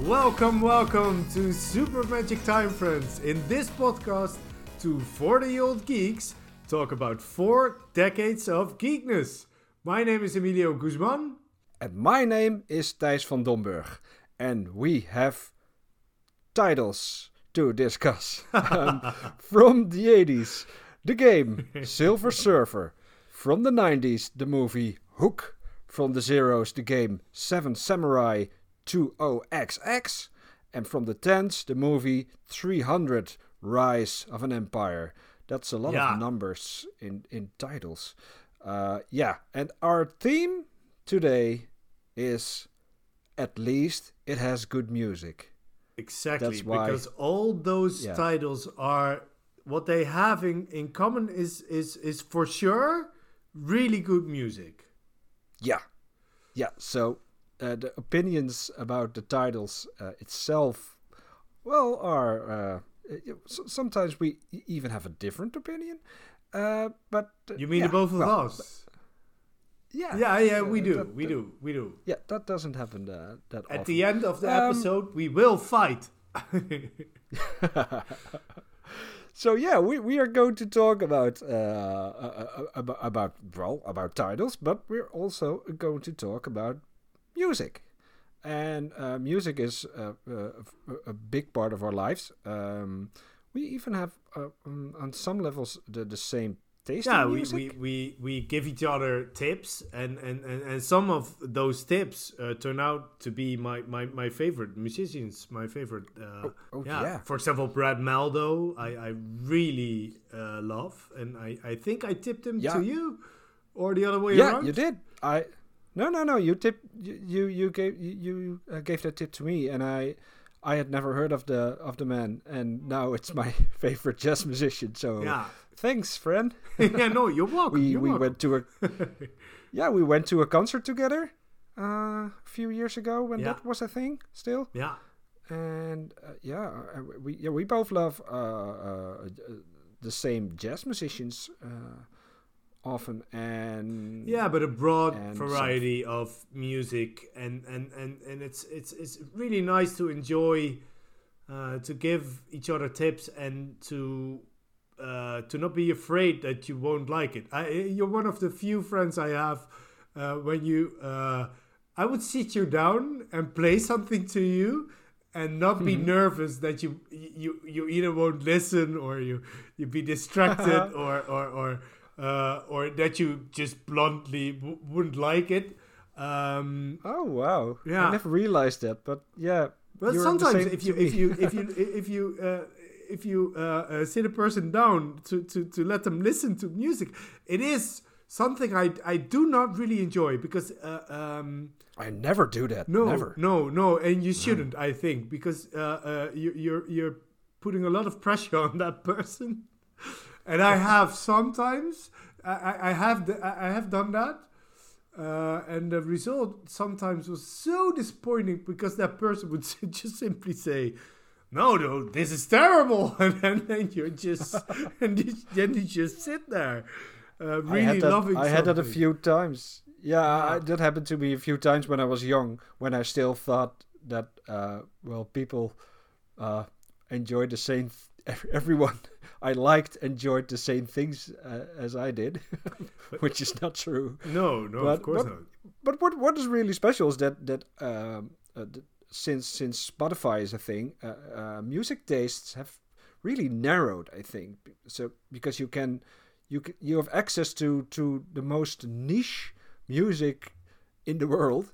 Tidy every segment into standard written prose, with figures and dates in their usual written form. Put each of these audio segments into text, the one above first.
Welcome to Super Magic Time Friends. In this podcast, two 40-year-old geeks talk about 4 decades of geekness. My name is Emilio Guzman. And my name is Thijs van Domburg. And we have titles to discuss. From the 80s, the game Silver Surfer. From the 90s, the movie Hook. From the zeros, the game Seven Samurai 20XX. And from the 10s, the movie 300 Rise of an Empire. That's a lot of numbers in titles. And our theme today is at least it has good music. Exactly, That's why, because all those titles are, what they have in common is for sure really good music. Yeah, so the opinions about the titles itself, well, are... sometimes we even have a different opinion. But you mean the both of us? Yeah, we do. Yeah, that doesn't happen that often. At the end of the episode, we will fight. So we are going to talk about titles, but we're also going to talk about music. And music is a big part of our lives. We even have, on some levels, the same taste in music. We give each other tips, and some of those tips turn out to be my favorite musicians, my favorite. For example, Brad Maldo, I really love, and I think I tipped him to you, or the other way around. Yeah, you did. No. You gave that tip to me, and I had never heard of the man, and now it's my favorite jazz musician. So thanks, friend. No, you're welcome. We went to we went to a concert together a few years ago when that was a thing still. Yeah. And we both love the same jazz musicians. Often and but a broad variety of music, and it's really nice to enjoy, to give each other tips, and to not be afraid that you won't like it. You're one of the few friends I have when you I would sit you down and play something to you and not be nervous that you either won't listen or you be distracted or that you just bluntly wouldn't like it. Oh wow! Yeah, I never realized that, but yeah. Well, sometimes if you sit a person down to let them listen to music, it is something I do not really enjoy, because I never do that. No, and you shouldn't. I think, because you're putting a lot of pressure on that person. And I have sometimes, I have done that, and the result sometimes was so disappointing, because that person would just simply say, "No, this is terrible," and then you just sit there, really loving. I had that a few times. That happened to me a few times when I was young, when I still thought that people enjoyed the same. Everyone I liked enjoyed the same things as I did, which is not true. No, of course not. But what is really special is that since Spotify is a thing, music tastes have really narrowed, I think. So because you have access to the most niche music in the world.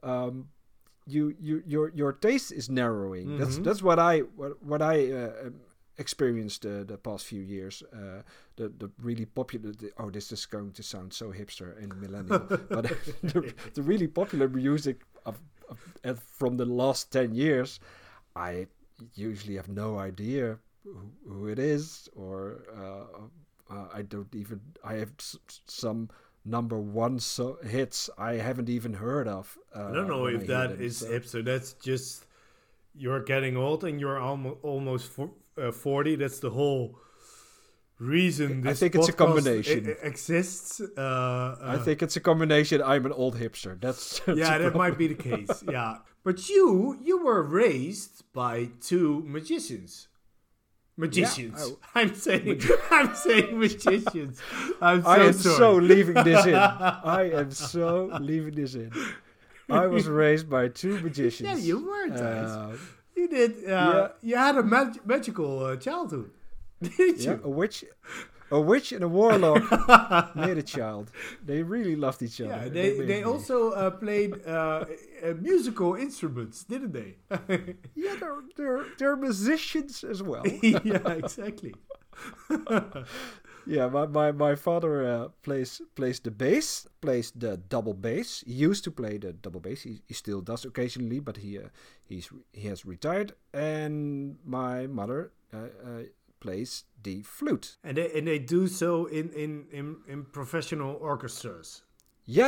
Your taste is narrowing. Mm-hmm. That's what I experienced the past few years. The really popular. This is going to sound so hipster and millennial, but the really popular music from the last 10 years, I usually have no idea who it is, or I don't even. I have some number one hits I haven't even heard of. I don't know if that is hipster. That's just you're getting old and you're almost 40. That's the whole reason this I think it's a combination. Exists. I think it's a combination. I'm an old hipster. That's that might be the case. Yeah, but you were raised by two magicians. Magicians. Yeah, I'm saying magicians. I am so leaving this in. I am so leaving this in. I was raised by two magicians. Yeah, you were, Thijs. You did. You had a magical childhood, didn't you? A witch and a warlock made a child. They really loved each other. Yeah, they also played musical instruments, didn't they? Yeah, they're musicians as well. Yeah, exactly. Yeah, my father plays the bass, plays the double bass. He used to play the double bass. He still does occasionally, but he has retired. And my mother plays the flute. And they do so in professional orchestras. Yeah.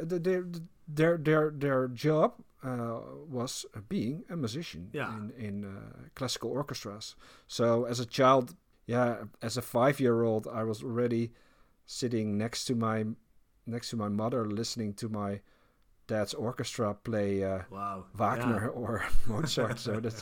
Their job was being a musician in classical orchestras. So as a child. Yeah, as a 5-year-old, I was already sitting next to my mother, listening to my dad's orchestra play Wagner or Mozart. So that's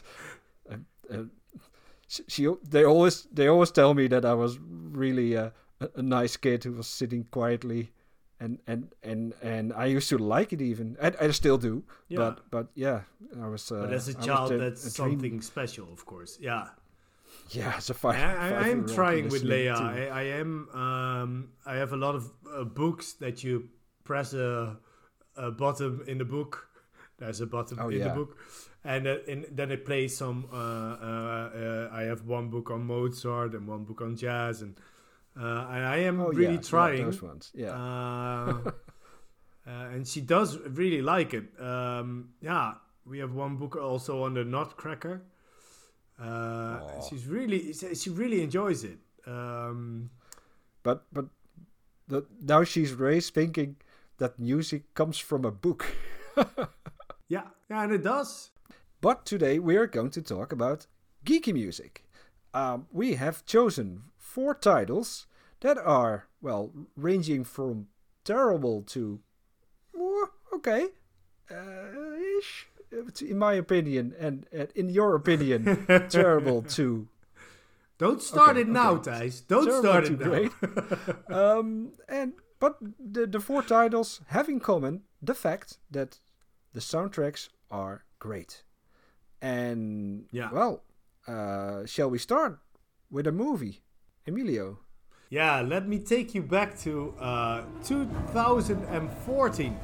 they always tell me that I was really a nice kid who was sitting quietly, and I used to like it even. I still do. Yeah. But yeah, I was. But as a child, that's something special, of course. Yeah. Yeah, it's a I am trying with Leia. I am. I have a lot of books that you press a button in the book. There's a button in the book, and then it plays some. I have one book on Mozart and one book on jazz, and I am really trying. Those ones, yeah. And she does really like it. We have one book also on the Nutcracker. She really enjoys it. But now she's raised thinking that music comes from a book. Yeah, and it does. But today we are going to talk about geeky music. We have chosen 4 titles that are, well, ranging from terrible to okay, ish. In my opinion, and in your opinion, terrible to. Don't start it now, Thijs. Don't start it great. But the 4 titles have in common the fact that the soundtracks are great. And shall we start with a movie, Emilio? Yeah, let me take you back to 2014.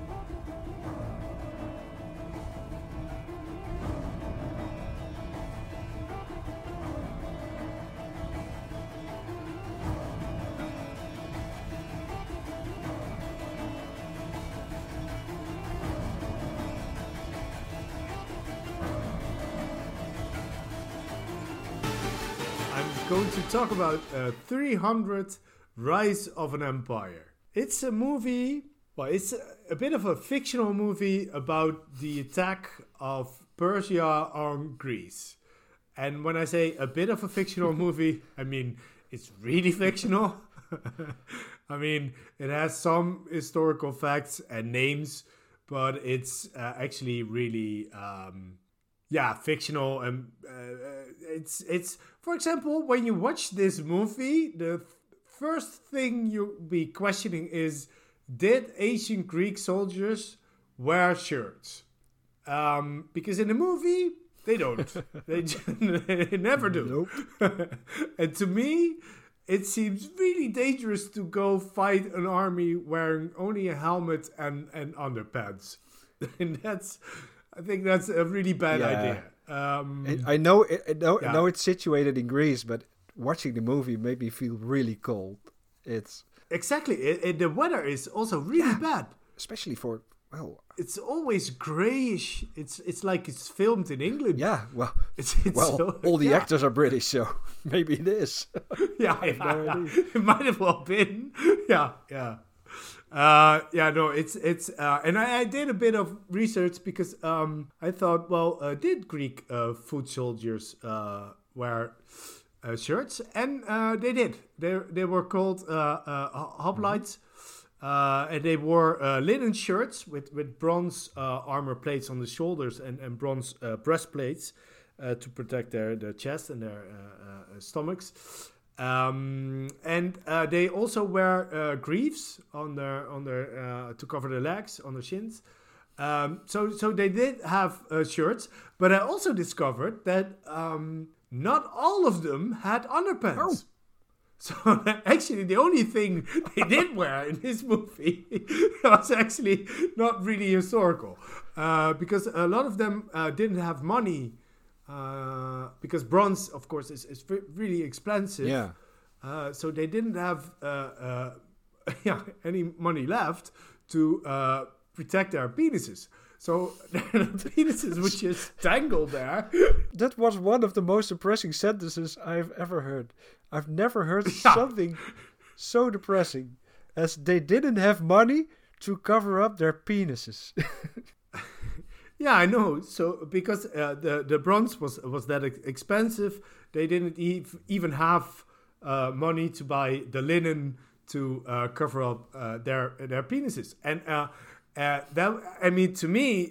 Going to talk about 300 Rise of an Empire. It's a movie, it's a bit of a fictional movie about the attack of Persia on Greece. And when I say a bit of a fictional movie, I mean it's really fictional. I mean, it has some historical facts and names, but it's actually really fictional. And it's for example, when you watch this movie, the first thing you'll be questioning is, did ancient Greek soldiers wear shirts? Because in the movie, they don't. They never do. Nope. And to me, it seems really dangerous to go fight an army wearing only a helmet and underpants. And I think that's a really bad idea. I know it's situated in Greece, but watching the movie made me feel really cold. It's exactly the weather is also really bad, especially for it's always grayish. It's like it's filmed in England. Yeah, all the actors are British, so maybe it is. It might have well been. It's and I did a bit of research because I thought, did Greek foot soldiers wear shirts, and they did. They were called hoplites, and they wore linen shirts with bronze armor plates on the shoulders and bronze breastplates to protect their chest and their stomachs. And they also wear greaves on their to cover their legs, on their shins. So they did have shirts, but I also discovered that not all of them had underpants. Oh. So actually, the only thing they did wear in this movie was actually not really historical, because a lot of them didn't have money. Because bronze, of course, is really expensive. Yeah. So they didn't have any money left to protect their penises. So their penises would just dangle there. That was one of the most depressing sentences I've ever heard. I've never heard something so depressing as they didn't have money to cover up their penises. Yeah, I know. So because the bronze was that expensive, they didn't even have money to buy the linen to cover up their penises. And that, I mean, to me,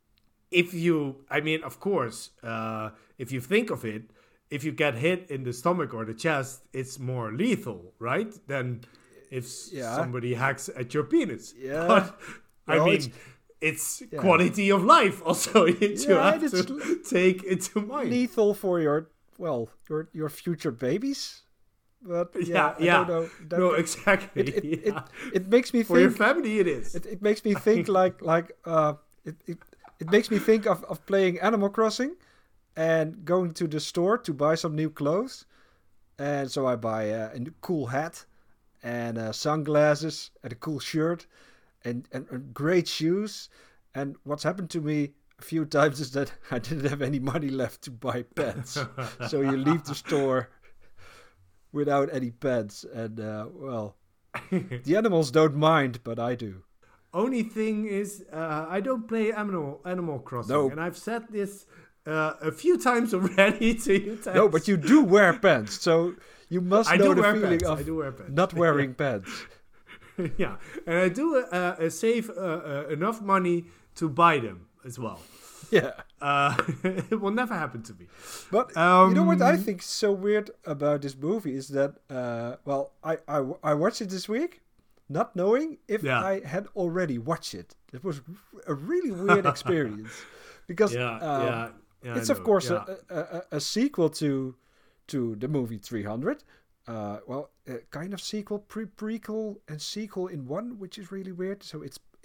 of course, if you think of it, if you get hit in the stomach or the chest, it's more lethal, right? Than if somebody hacks at your penis. Yeah. But, it's quality of life also you have to take into mind. Lethal for your future babies. But I don't know. No, exactly. It makes me think... For your family it is. It makes me think it makes me think of playing Animal Crossing and going to the store to buy some new clothes. And so I buy a cool hat and sunglasses and a cool shirt. And great shoes. And what's happened to me a few times is that I didn't have any money left to buy pants. So you leave the store without any pants. And, the animals don't mind, but I do. Only thing is, I don't play Animal Crossing. No. And I've said this a few times already to you. No, but you do wear pants. So you must know the feeling of not wearing pants. Yeah, and I do save enough money to buy them as well. Yeah. It will never happen to me. But you know what I think is so weird about this movie is that, I watched it this week, not knowing if I had already watched it. It was a really weird experience. Because it's, of course, a sequel to the movie 300. Kind of sequel, prequel and sequel in one, which is really weird. So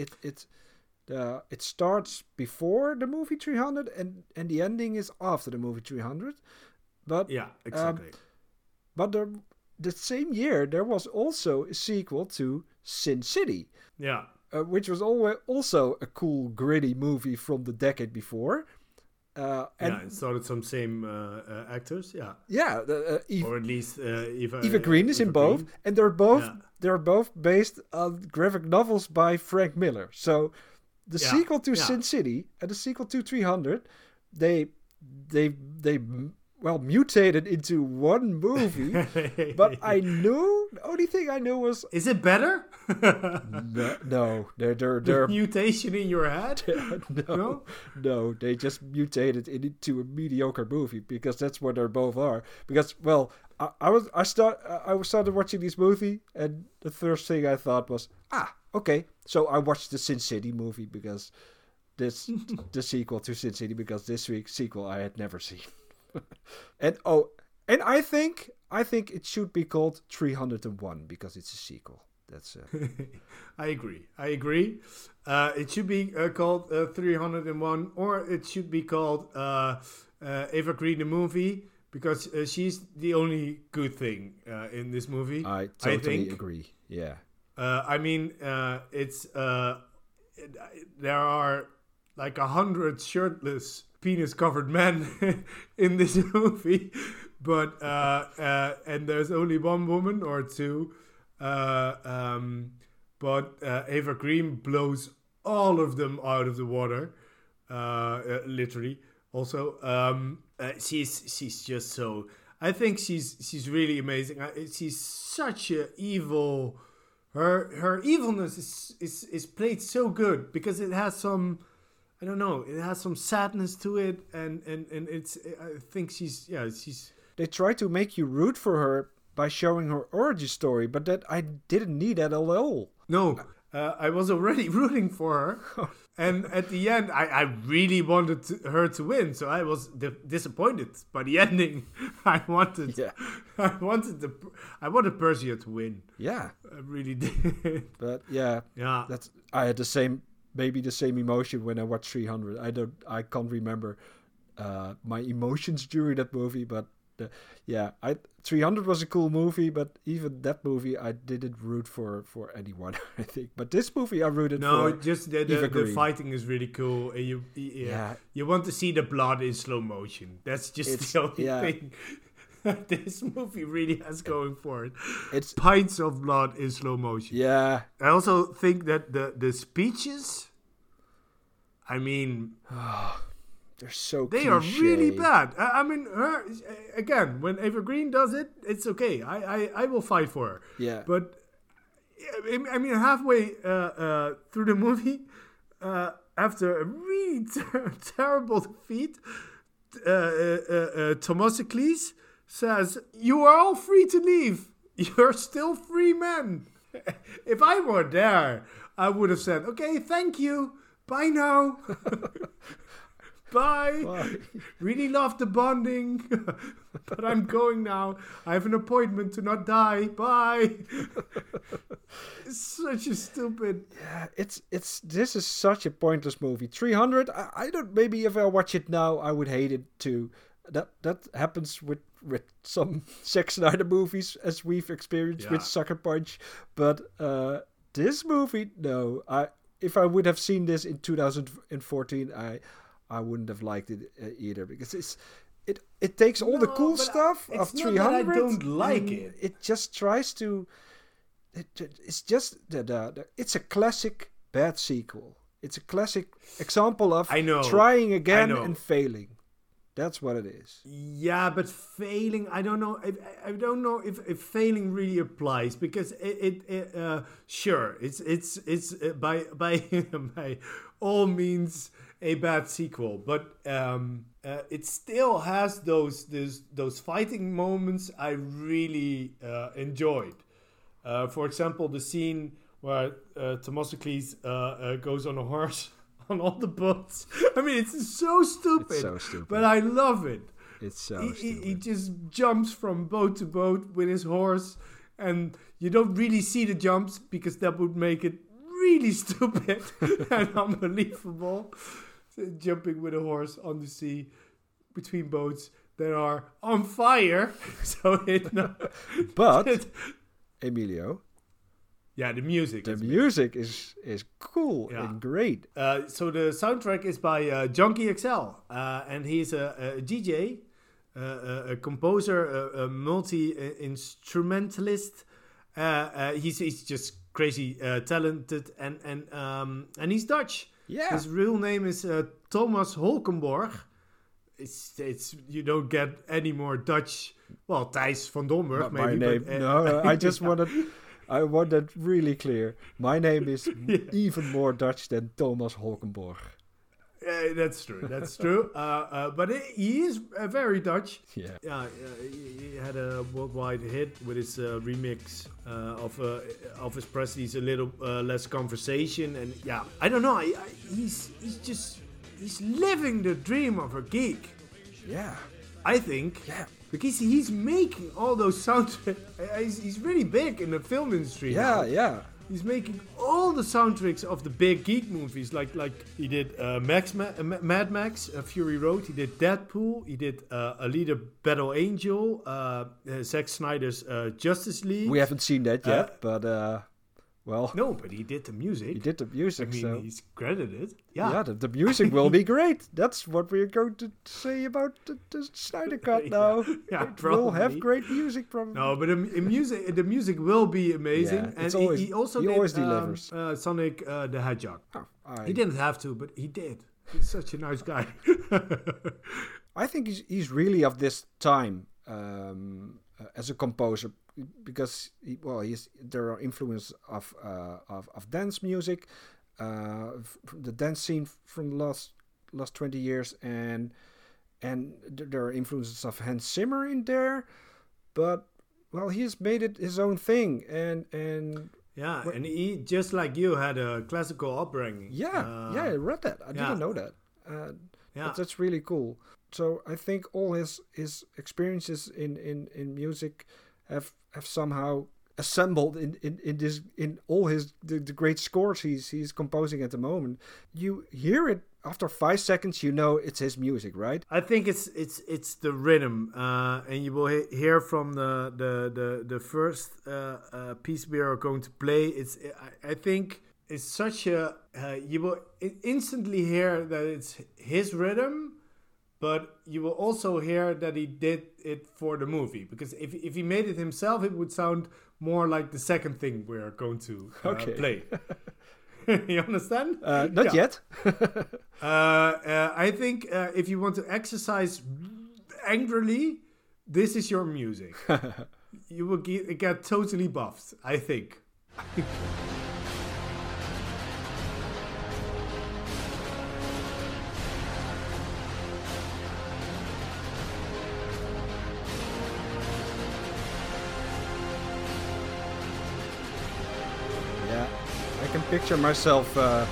it starts before the movie 300 and the ending is after the movie 300. But yeah, exactly. But the same year there was also a sequel to Sin City. Yeah. Which was also a cool, gritty movie from the decade before. It started some same actors, or at least Eva Green is in both, and they're both based on graphic novels by Frank Miller. So the sequel to Sin City and the sequel to 300, they mutated into one movie. But the only thing I knew was... Is it better? No. They're mutation in your head? No, they just mutated into a mediocre movie because that's what they both are. Because, I started watching this movie and the first thing I thought was, okay. So I watched the Sin City movie because the sequel to Sin City, because this week's sequel I had never seen. And I think it should be called 301 because it's a sequel. That's I agree. It should be called 301, or it should be called Eva Green the movie, because she's the only good thing in this movie. I totally agree. Yeah. It's there are like 100 shirtless, penis-covered men in this movie, but and there's only one woman or two. But Eva Green blows all of them out of the water, literally. Also, she's just so. I think she's really amazing. She's such a evil. Her evilness is played so good because it has some, I don't know, it has some sadness to it, and it's. I think she's. They try to make you root for her by showing her origin story, but that I didn't need that at all. No, I was already rooting for her, and at the end, I really wanted her to win. So I was disappointed by the ending. I wanted Persia to win. Yeah, I really did. But yeah, I had the same emotion when I watched 300. I can't remember my emotions during that movie, but. 300 was a cool movie, but even that movie I didn't root for anyone, I think. But this movie I rooted for. No, just the fighting is really cool. And you want to see the blood in slow motion. That's just the only thing this movie really has going for it. It's pints of blood in slow motion. Yeah. I also think that the speeches, I mean... They're so They cliche. are really bad. I mean, her again. When Eva Green does it, it's okay. I will fight for her. Yeah. But I mean, halfway through the movie, after a really terrible defeat, Themistocles says, "You are all free to leave. You're still free men." If I were there, I would have said, "Okay, thank you. Bye now." Bye. Really love the bonding, but I'm going now. I have an appointment to not die. Bye. It's such a stupid. Yeah, this is such a pointless movie. 300. I don't. Maybe if I watch it now, I would hate it too. That happens with some Zack Snyder movies, as we've experienced with Sucker Punch. But this movie, no. If I would have seen this in 2014, I wouldn't have liked it either, because it takes all the cool stuff of 300. I don't like it. It just tries to. It's just it's a classic bad sequel. It's a classic example of trying again and failing. That's what it is. Yeah, but failing, I don't know. I don't know if failing really applies, because sure, it's by all means a bad sequel, but it still has those fighting moments I really enjoyed. For example, the scene where Themistocles goes on a horse on all the boats. I mean, it's so stupid. It's so stupid. But I love it. It's so stupid. He just jumps from boat to boat with his horse, and you don't really see the jumps because that would make it really stupid and unbelievable. Jumping with a horse on the sea between boats that are on fire. But Emilio, the music. The music is cool and great. So the soundtrack is by Junkie XL, and he's a DJ, a composer, a multi-instrumentalist. He's just crazy talented, and he's Dutch. Yeah. His real name is Thomas Holkenborg. It's you don't get any more Dutch. Well, Thijs van Domburg, maybe. My name. No, I just I want that really clear. My name is even more Dutch than Thomas Holkenborg. That's true. That's true. But he is very Dutch. Yeah. He had a worldwide hit with his remix of Elvis Presley's "A Little Less Conversation," and I don't know. He's living the dream of a geek. Yeah. I think. Yeah. Because he's making all those soundtracks. He's really big in the film industry. Yeah, now. yeah. He's making all the soundtracks of the big geek movies, like he did Mad Max, Fury Road. He did Deadpool. He did Alita: Battle Angel. Zack Snyder's Justice League. We haven't seen that yet, but well. No, but he did the music. He did the music. I mean, he's credited. Yeah. Yeah, the music will be great. That's what we're going to say about the Snyder Cut now. It will have great music, probably. No, but the music will be amazing. Yeah, and he also delivers. Sonic the Hedgehog. He didn't have to, but he did. He's such a nice guy. I think he's really of this time. as a composer, because there are influences of dance music, the dance scene from the last 20 years, and there are influences of Hans Zimmer in there, but he's made it his own thing, and and he, just like you, had a classical upbringing. I read that. I didn't know that. But that's really cool. So I think all his experiences in music have somehow assembled in all the great scores he's composing at the moment. You hear it after 5 seconds, you know it's his music, right? I think it's the rhythm, and you will hear from the first piece we are going to play. I think it's such a you will instantly hear that it's his rhythm, but you will also hear that he did it for the movie, because if he made it himself, it would sound more like the second thing we're going to play. You understand? Not yet. I think if you want to exercise angrily, this is your music. You will get totally buffed, I think. I can picture myself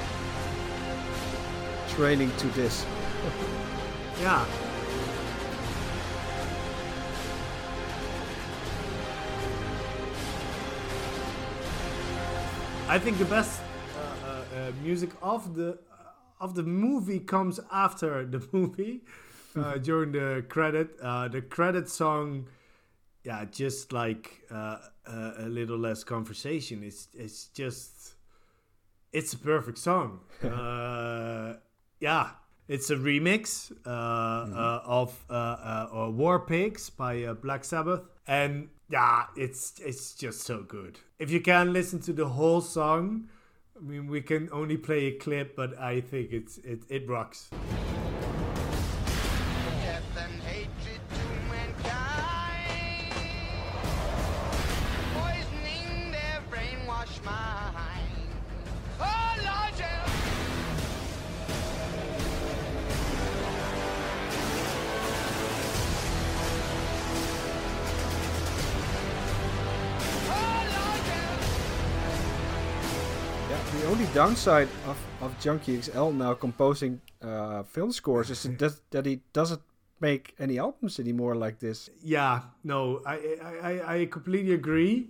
training to this. Yeah. I think the best music of the movie comes after the movie, during the credit. The credit song, just like a little less conversation. It's just. It's a perfect song. It's a remix of War Pigs by Black Sabbath, and it's just so good. If you can listen to the whole song, I mean, we can only play a clip, but I think it rocks. The only downside of Junkie XL now composing film scores is that he doesn't make any albums anymore like this. Yeah, no, I completely agree.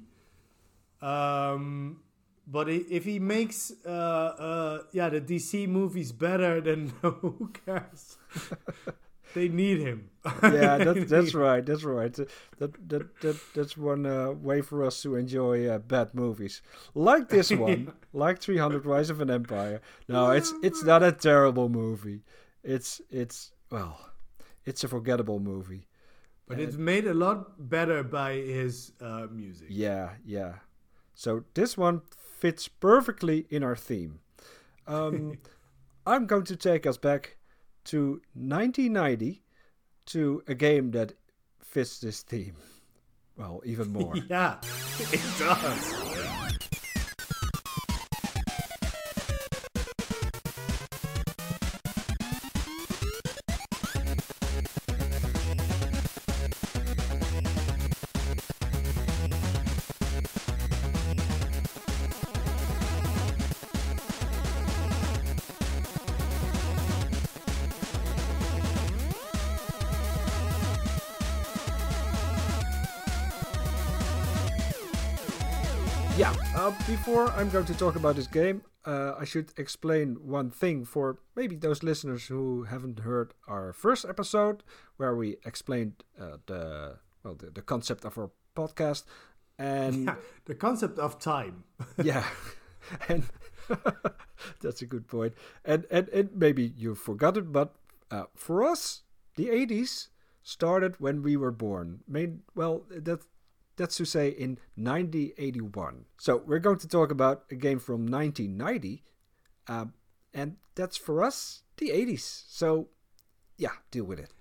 But if he makes the DC movies better, then who cares? They need him. Yeah, that's right. That's right. That's one way for us to enjoy bad movies, like this one, like 300: Rise of an Empire. No, it's not a terrible movie. It's a forgettable movie. But it's made a lot better by his music. Yeah. So this one fits perfectly in our theme. I'm going to take us back to 1990 to a game that fits this theme. Well, even more. Yeah, it does. Before I'm going to talk about this game, I should explain one thing for maybe those listeners who haven't heard our first episode, where we explained the concept of our podcast and the concept of time. Yeah, and that's a good point. And maybe you forgot it, but for us, the 80s started when we were born. That's to say in 1981. So we're going to talk about a game from 1990. And that's for us, the 80s. So, yeah, deal with it.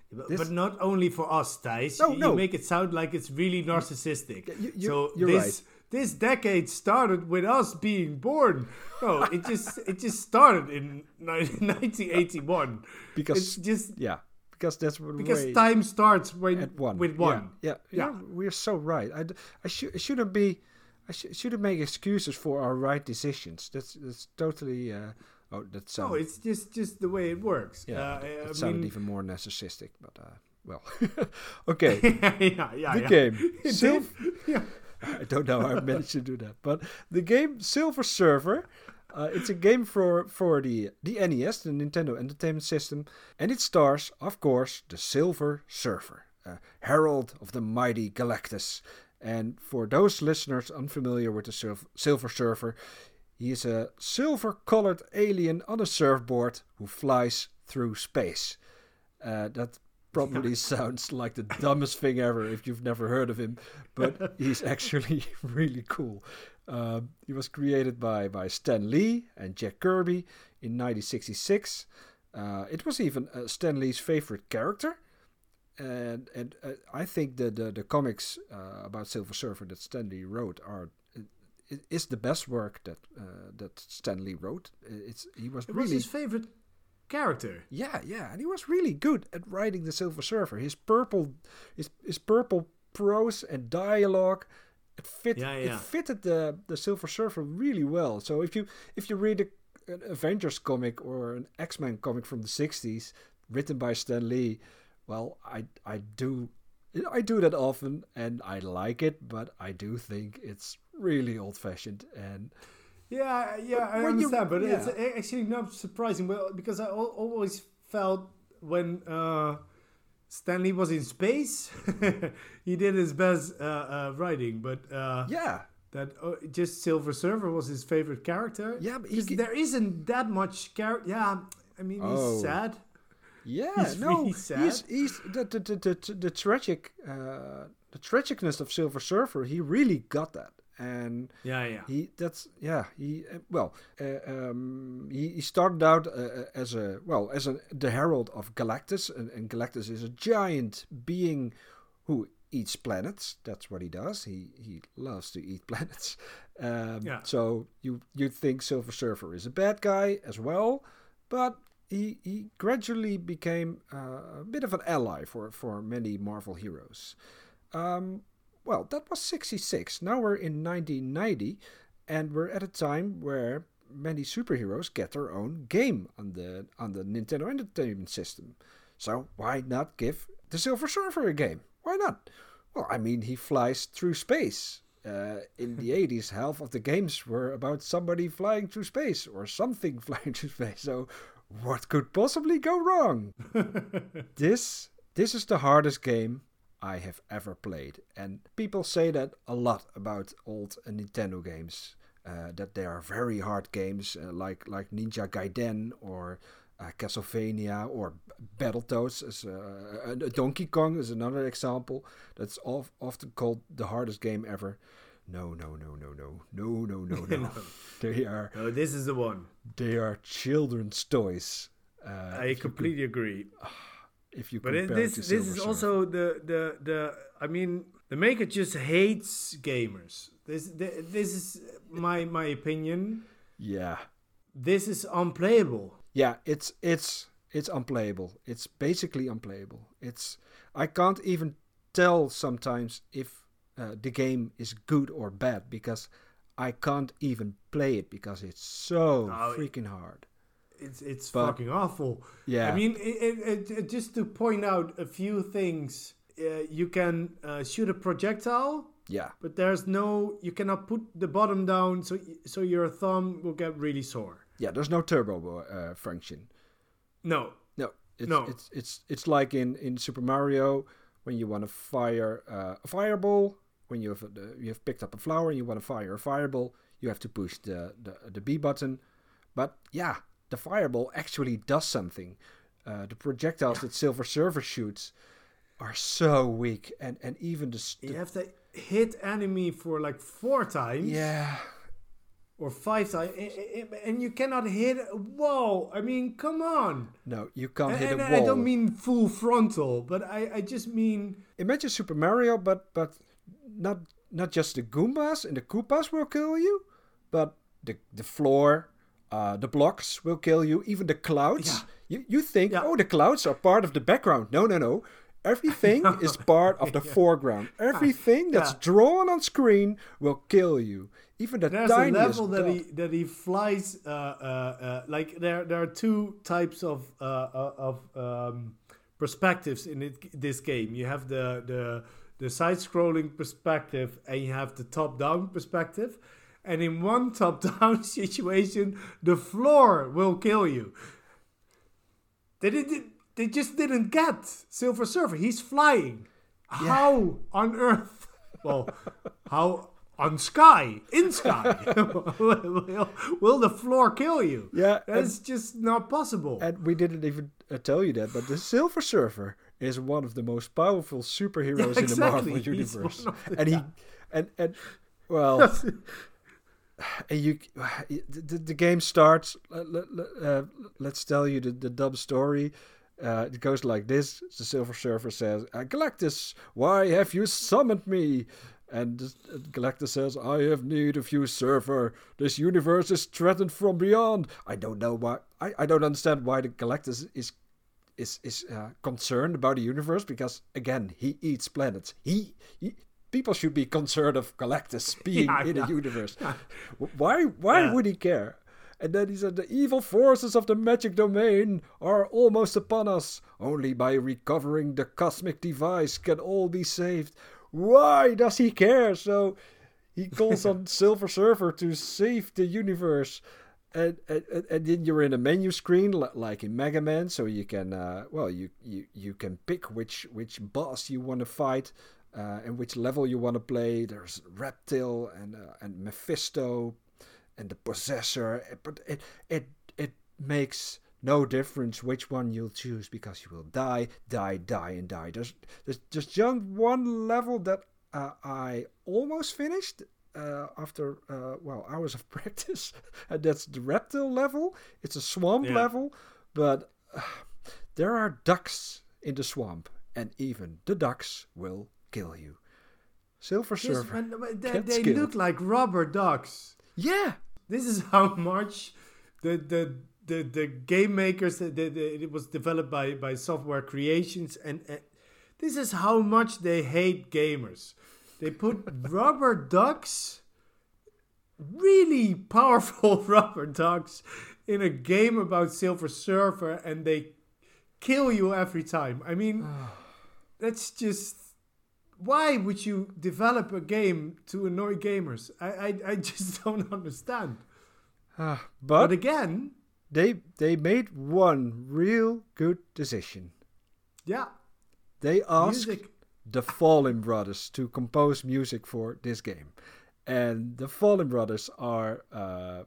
But not only for us, Thijs. No. You make it sound like it's really narcissistic. You're right. This decade started with us being born. No, it just started in 1981. Because that's because time starts with one. Yeah. We're so right. I shouldn't make excuses for our right decisions. That's totally. That sounds. No, it's just the way it works. Yeah, it sounded even more narcissistic, but well, okay. The game. I don't know how I managed to do that, but the game Silver Surfer. It's a game for the NES, the Nintendo Entertainment System, and it stars, of course, the Silver Surfer, herald of the mighty Galactus. And for those listeners unfamiliar with the Silver Surfer, he is a silver-colored alien on a surfboard who flies through space. That probably sounds like the dumbest thing ever if you've never heard of him, but he's actually really cool. He was created by Stan Lee and Jack Kirby in 1966. It was even Stan Lee's favorite character. And I think the comics about Silver Surfer that Stan Lee wrote is the best work that Stan Lee wrote. It was his favorite character. Yeah, and he was really good at writing the Silver Surfer. His purple prose and dialogue, it fitted the Silver Surfer really well. So if you read an Avengers comic or an X-Men comic from the 60s written by Stan Lee, well, I do that often and I like it, but I do think it's really old-fashioned and I understand, but it's actually not surprising. Well, because I always felt when Stan Lee was in space, he did his best writing, but that just Silver Surfer was his favorite character. Yeah, but there isn't that much character. Yeah, I mean he's sad. Yeah, he's really sad. He's the tragic the tragicness of Silver Surfer. He really got that. And he started out as the herald of Galactus, and Galactus is a giant being who eats planets. That's what he does. He loves to eat planets. So you think Silver Surfer is a bad guy as well, but he gradually became a bit of an ally for many Marvel heroes. Well, that was 66. Now we're in 1990, and we're at a time where many superheroes get their own game on the Nintendo Entertainment System. So why not give the Silver Surfer a game? Why not? Well, I mean, he flies through space. In the 80s, half of the games were about somebody flying through space or something flying through space. So what could possibly go wrong? This is the hardest game I have ever played, and people say that a lot about old Nintendo games, that they are very hard games, like Ninja Gaiden or Castlevania or Battletoads. Donkey Kong is another example that's often called the hardest game ever. No. They are. No, this is the one. They are children's toys. I completely agree. If you but this is also the I mean, the maker just hates gamers. This is my opinion. Yeah. This is unplayable. Yeah, it's unplayable. It's basically unplayable. I can't even tell sometimes if the game is good or bad because I can't even play it because it's so freaking hard. It's fucking awful. Yeah. I mean, it just to point out a few things, you can shoot a projectile. Yeah. But you cannot put the bottom down, so your thumb will get really sore. Yeah, there's no turbo function. No. It's like in Super Mario when you want to fire a fireball. When you have picked up a flower and you want to fire a fireball, you have to push the B button. But yeah. The fireball actually does something. The projectiles that Silver Surfer shoots are so weak, and even you have to hit enemy for like 4 times. Yeah, or 5 times, and you cannot hit a wall. I mean, come on. No, you can't hit a wall. And I don't mean full frontal, but I just mean... Imagine Super Mario, but not just the Goombas and the Koopas will kill you, but the floor, the blocks will kill you, even the clouds. Yeah. You think, the clouds are part of the background. No. Everything is part of the foreground. Everything that's drawn on screen will kill you. Even the There's tiniest a level that he flies. Like there are two types of perspectives in this game. You have the side-scrolling perspective, and you have the top-down perspective. And in one top-down situation, the floor will kill you. They just didn't get Silver Surfer. He's flying. Yeah. How on earth? Well, how on sky? In sky? will the floor kill you? Yeah. That's just not possible. And we didn't even tell you that, but the Silver Surfer is one of the most powerful superheroes in the Marvel universe. The game starts. Let's tell you the dumb story. It goes like this. The Silver Surfer says, Galactus, why have you summoned me? And Galactus says, I have need of you, Surfer. This universe is threatened from beyond. I don't know why. I don't understand why the Galactus is concerned about the universe, because, again, he eats planets. People should be concerned of Galactus being in the universe. Why would he care? And then he said, the evil forces of the magic domain are almost upon us. Only by recovering the cosmic device can all be saved. Why does he care? So he calls on Silver Surfer to save the universe. And then you're in a menu screen like in Mega Man, so you can you can pick which boss you want to fight and which level you want to play. There's Reptile and Mephisto and the Possessor, but it makes no difference which one you'll choose, because you will die. There's just one level that I almost finished after hours of practice, and that's the Reptile level. It's a swamp level, but there are ducks in the swamp, and even the ducks will kill you. Silver Surfer. They look like rubber ducks. Yeah. This is how much the game makers, it was developed by Software Creations, and this is how much they hate gamers. They put rubber ducks, really powerful rubber ducks, in a game about Silver Surfer, and they kill you every time. I mean, that's just... Why would you develop a game to annoy gamers? I just don't understand. But again... They made one real good decision. Yeah. They asked the Fallen Brothers to compose music for this game. And the Fallen Brothers are, a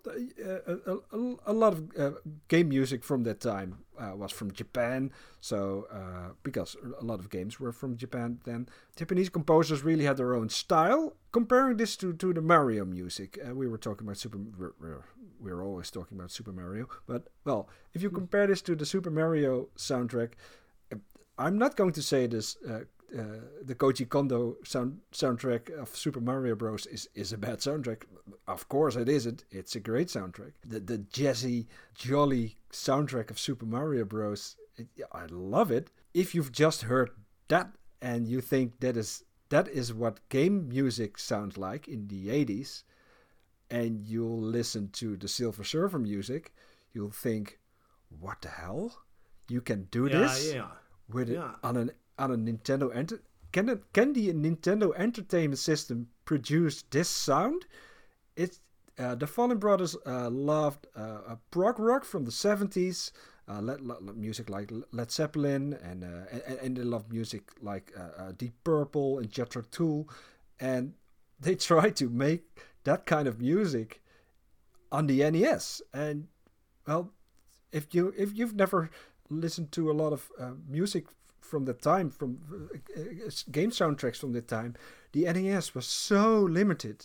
lot of game music from that time was from Japan. So, because a lot of games were from Japan then, Japanese composers really had their own style. Comparing this to the Mario music, we were talking about we're always talking about Super Mario. But, well, if you compare this to the Super Mario soundtrack, I'm not going to say this... the Koji Kondo soundtrack of Super Mario Bros. is a bad soundtrack. Of course it isn't. It's a great soundtrack. The jazzy, jolly soundtrack of Super Mario Bros. I love it. If you've just heard that and you think that is what game music sounds like in the 80s, and you'll listen to the Silver Surfer music, you'll think, what the hell? You can do this with it on a Nintendo can the Nintendo Entertainment System produce this sound? It's the Fallen Brothers loved prog rock from the 70s, music like Led Zeppelin, and they loved music like Deep Purple and Jethro Tull, and they tried to make that kind of music on the NES. And well, if you've never listened to a lot of music from the time, from game soundtracks from the time, the NES was so limited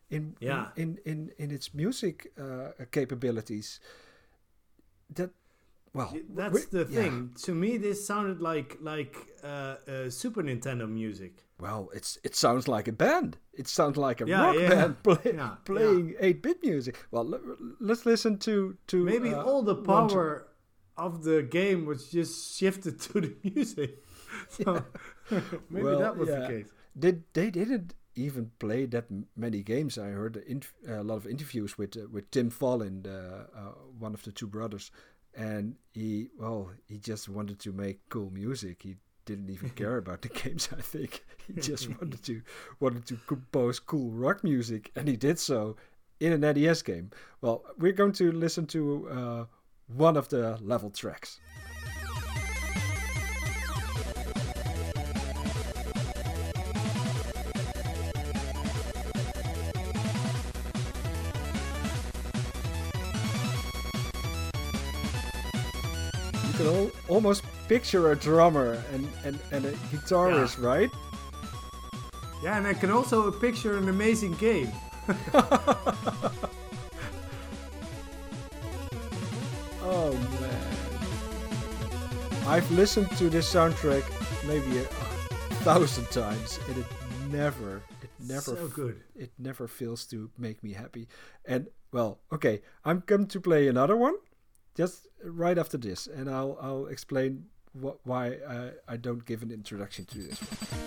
in Yeah. in its music capabilities. That well, That's the thing. To me, this sounded like Super Nintendo music. Well, it sounds like a band. It sounds like a Yeah, rock yeah. band Yeah, playing 8-bit music. Well, let's listen to Maybe all the power of the game was just shifted to the music. So maybe that was the case. They didn't even play that many games. I heard a lot of interviews with Tim Follin, one of the two brothers, and he just wanted to make cool music. He didn't even care about the games. I think he just wanted to compose cool rock music, and he did so in an NES game. Well, we're going to listen to one of the level tracks. You can almost picture a drummer and a guitarist, right? Yeah, and I can also picture an amazing game. Oh man, I've listened to this soundtrack maybe 1,000 times, and it never so good. It never fails to make me happy. And well, okay, I'm going to play another one just right after this, and I'll explain why I don't give an introduction to this one.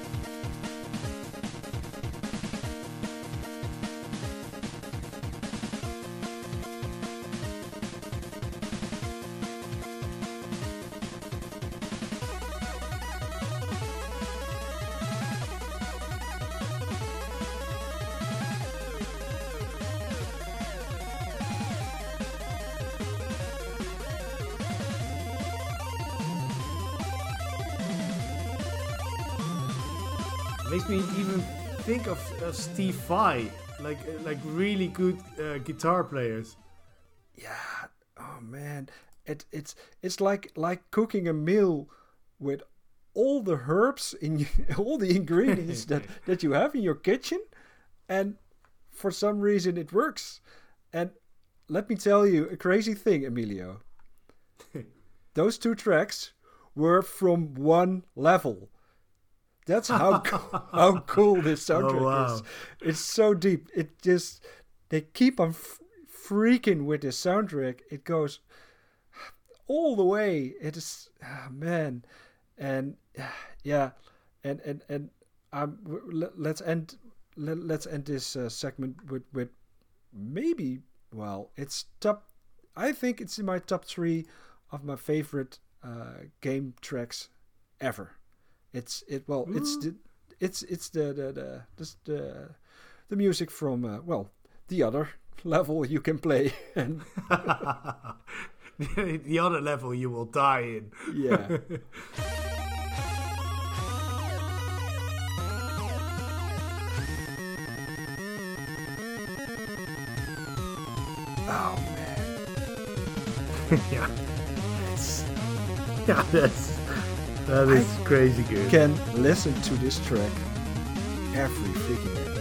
Makes me even think of Steve Vai, like really good guitar players. Yeah. Oh man, it's like cooking a meal with all the herbs in all the ingredients that you have in your kitchen, and for some reason it works. And let me tell you a crazy thing, Emilio. Those two tracks were from one level. That's how how cool this soundtrack is. It's so deep. It just they keep on freaking with this soundtrack. It goes all the way. It is man, and yeah, and let's end this segment with maybe it's top. I think it's in my top 3 of my favorite game tracks ever. It's the music from the other level you can play, and the other level you will die in. Yeah. Oh man. Yeah. That is crazy good. You can listen to this track every freaking day.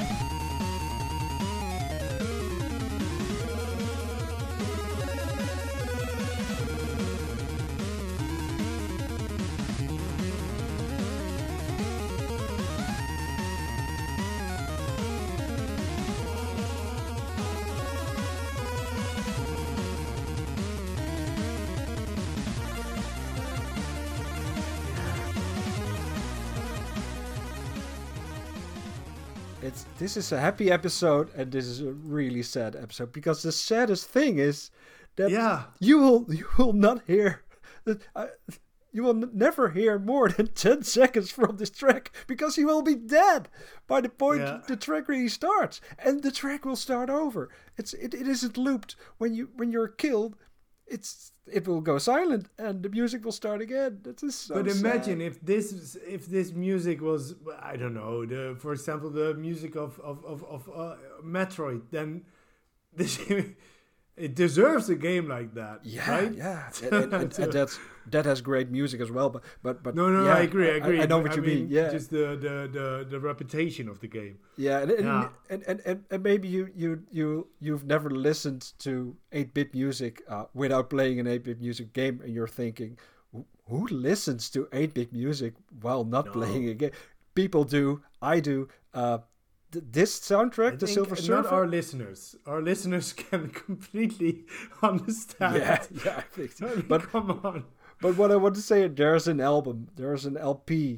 This is a happy episode, and this is a really sad episode, because the saddest thing is that you will not hear that. You will never hear more than 10 seconds from this track, because you will be dead by the point the track really starts, and the track will start over. It isn't looped. When you're killed, it will go silent and the music will start again. That is so But imagine sad. if this music was, I don't know, for example the music of Metroid, then this it deserves a game like that. Yeah, right? yeah, and that has great music as well. But no, yeah, I agree. I know what you mean. Yeah, just the reputation of the game. Yeah, and maybe you've never listened to 8-bit music without playing an 8-bit music game, and you're thinking, who listens to 8-bit music while not playing a game? People do. I do. This soundtrack, the Silver Surfer. Not our listeners. Our listeners can completely understand. Yeah, I think so. But come on. But what I want to say, there's an album, there's an LP.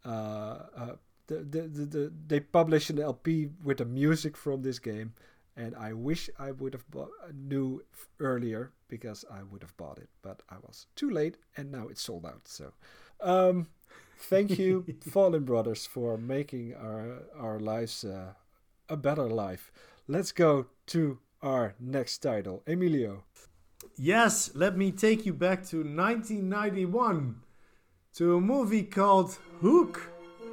They published an LP with the music from this game, and I wish I would have knew earlier, because I would have bought it, but I was too late, and now it's sold out. So, thank you, Fallen Brothers, for making our lives a better life. Let's go to our next title, Emilio. Yes, let me take you back to 1991 to a movie called Hook.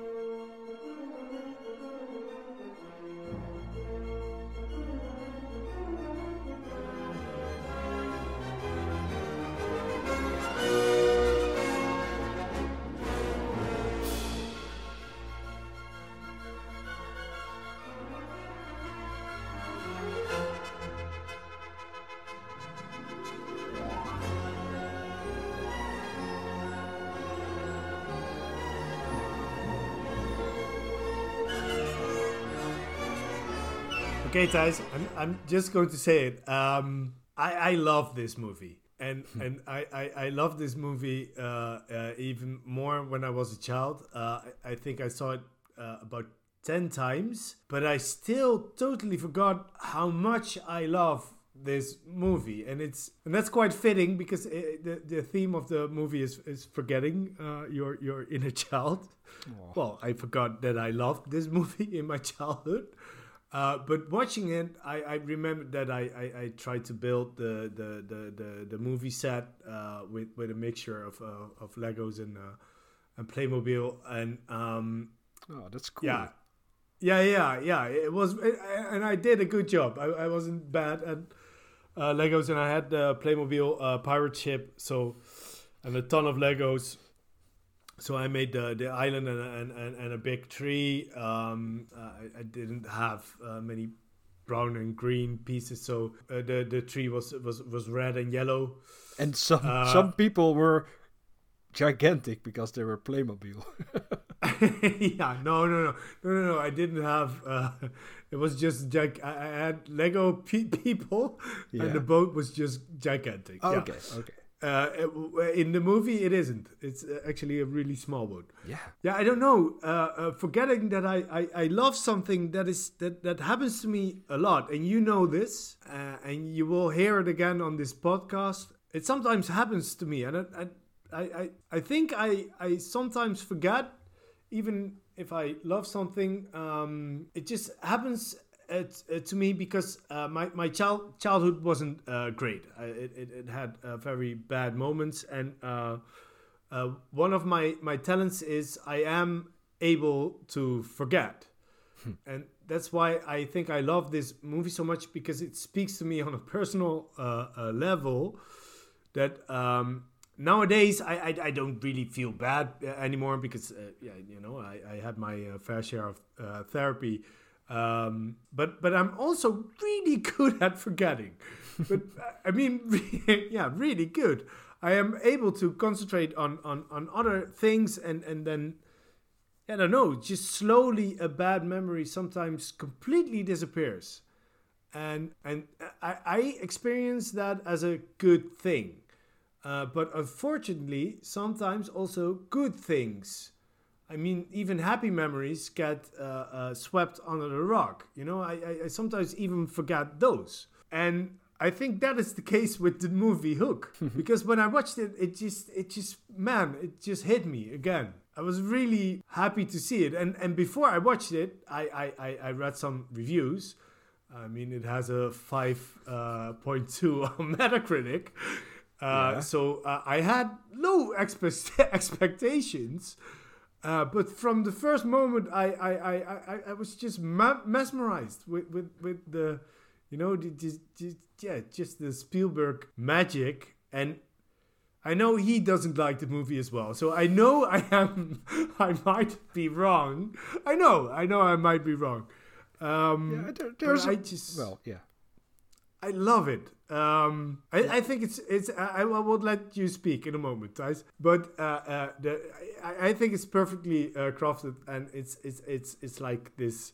Okay, Thijs, I'm just going to say it. I love this movie. And I love this movie even more when I was a child. I think I saw it about 10 times. But I still totally forgot how much I love this movie. And that's quite fitting, because the theme of the movie is forgetting your inner child. Oh. Well, I forgot that I loved this movie in my childhood. But watching it, I remember that I tried to build the movie set with a mixture of Legos and Playmobil, and oh, that's cool. Yeah. It was, and I did a good job. I wasn't bad at Legos, and I had the Playmobil pirate ship, and a ton of Legos. So I made the island and a big tree. I didn't have many brown and green pieces, so the tree was red and yellow. And some people were gigantic because they were Playmobil. Yeah, no. I didn't have. It was just I had Lego people, and the boat was just gigantic. Okay. In the movie, it isn't. It's actually a really small boat. Yeah. I don't know. Forgetting that I love something that happens to me a lot, and you know this, and you will hear it again on this podcast. It sometimes happens to me, and I think I sometimes forget, even if I love something. It just happens to me because my childhood wasn't great. It had very bad moments, and one of my talents is I am able to forget. And that's why I think I love this movie so much, because it speaks to me on a personal level that nowadays I don't really feel bad anymore, because I had my fair share of therapy. But I'm also really good at forgetting. But I mean, really good. I am able to concentrate on other things, and then, I don't know, just slowly a bad memory sometimes completely disappears. And I experience that as a good thing. But unfortunately, sometimes also good things. I mean, even happy memories get swept under the rug. I sometimes even forget those. And I think that is the case with the movie Hook. Because when I watched it, it just hit me again. I was really happy to see it. And before I watched it, I read some reviews. I mean, it has a 5.2 on Metacritic. So I had low expectations. But from the first moment, I was just mesmerized with the just the Spielberg magic. And I know he doesn't like the movie as well. So I know I might be wrong. I know I might be wrong. I love it. I think it's. I will let you speak in a moment, Thijs. But I think it's perfectly crafted, and it's like this,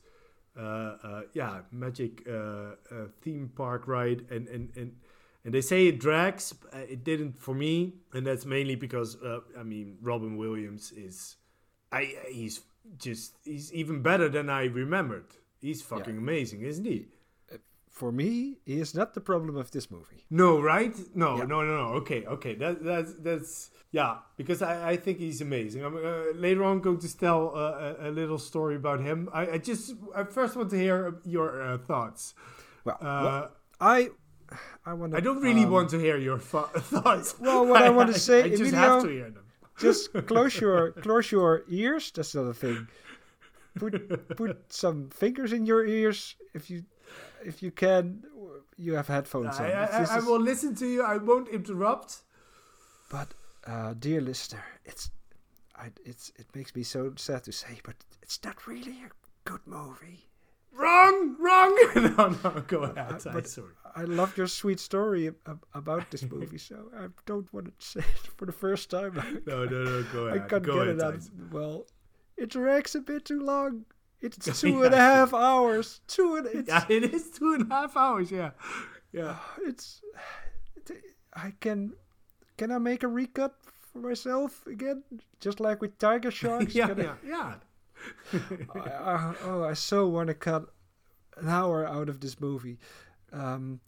magic theme park ride, and they say it drags. It didn't for me, and that's mainly because Robin Williams is, he's even better than I remembered. He's fucking amazing, isn't he? For me, he is not the problem of this movie. No, right? No. Okay. That's because I think he's amazing. I'm later on going to tell a little story about him. I first want to hear your thoughts. I don't really want to hear your thoughts. Well, what I want to say, I just have to hear them. Just close your ears. That's not a thing. Put some fingers in your ears if you can. You have headphones on. I will listen to you. I won't interrupt. But dear listener, it makes me so sad to say, but it's not really a good movie. Wrong. No, go ahead. Sorry. I love your sweet story about this movie, so I don't want to say it for the first time. No, go ahead. I can't get it out. Well, it drags a bit too long. It's 2.5 hours. It is 2.5 hours. Yeah. Can I make a recut for myself again, just like with Tiger Sharks? Yeah. I so want to cut an hour out of this movie. I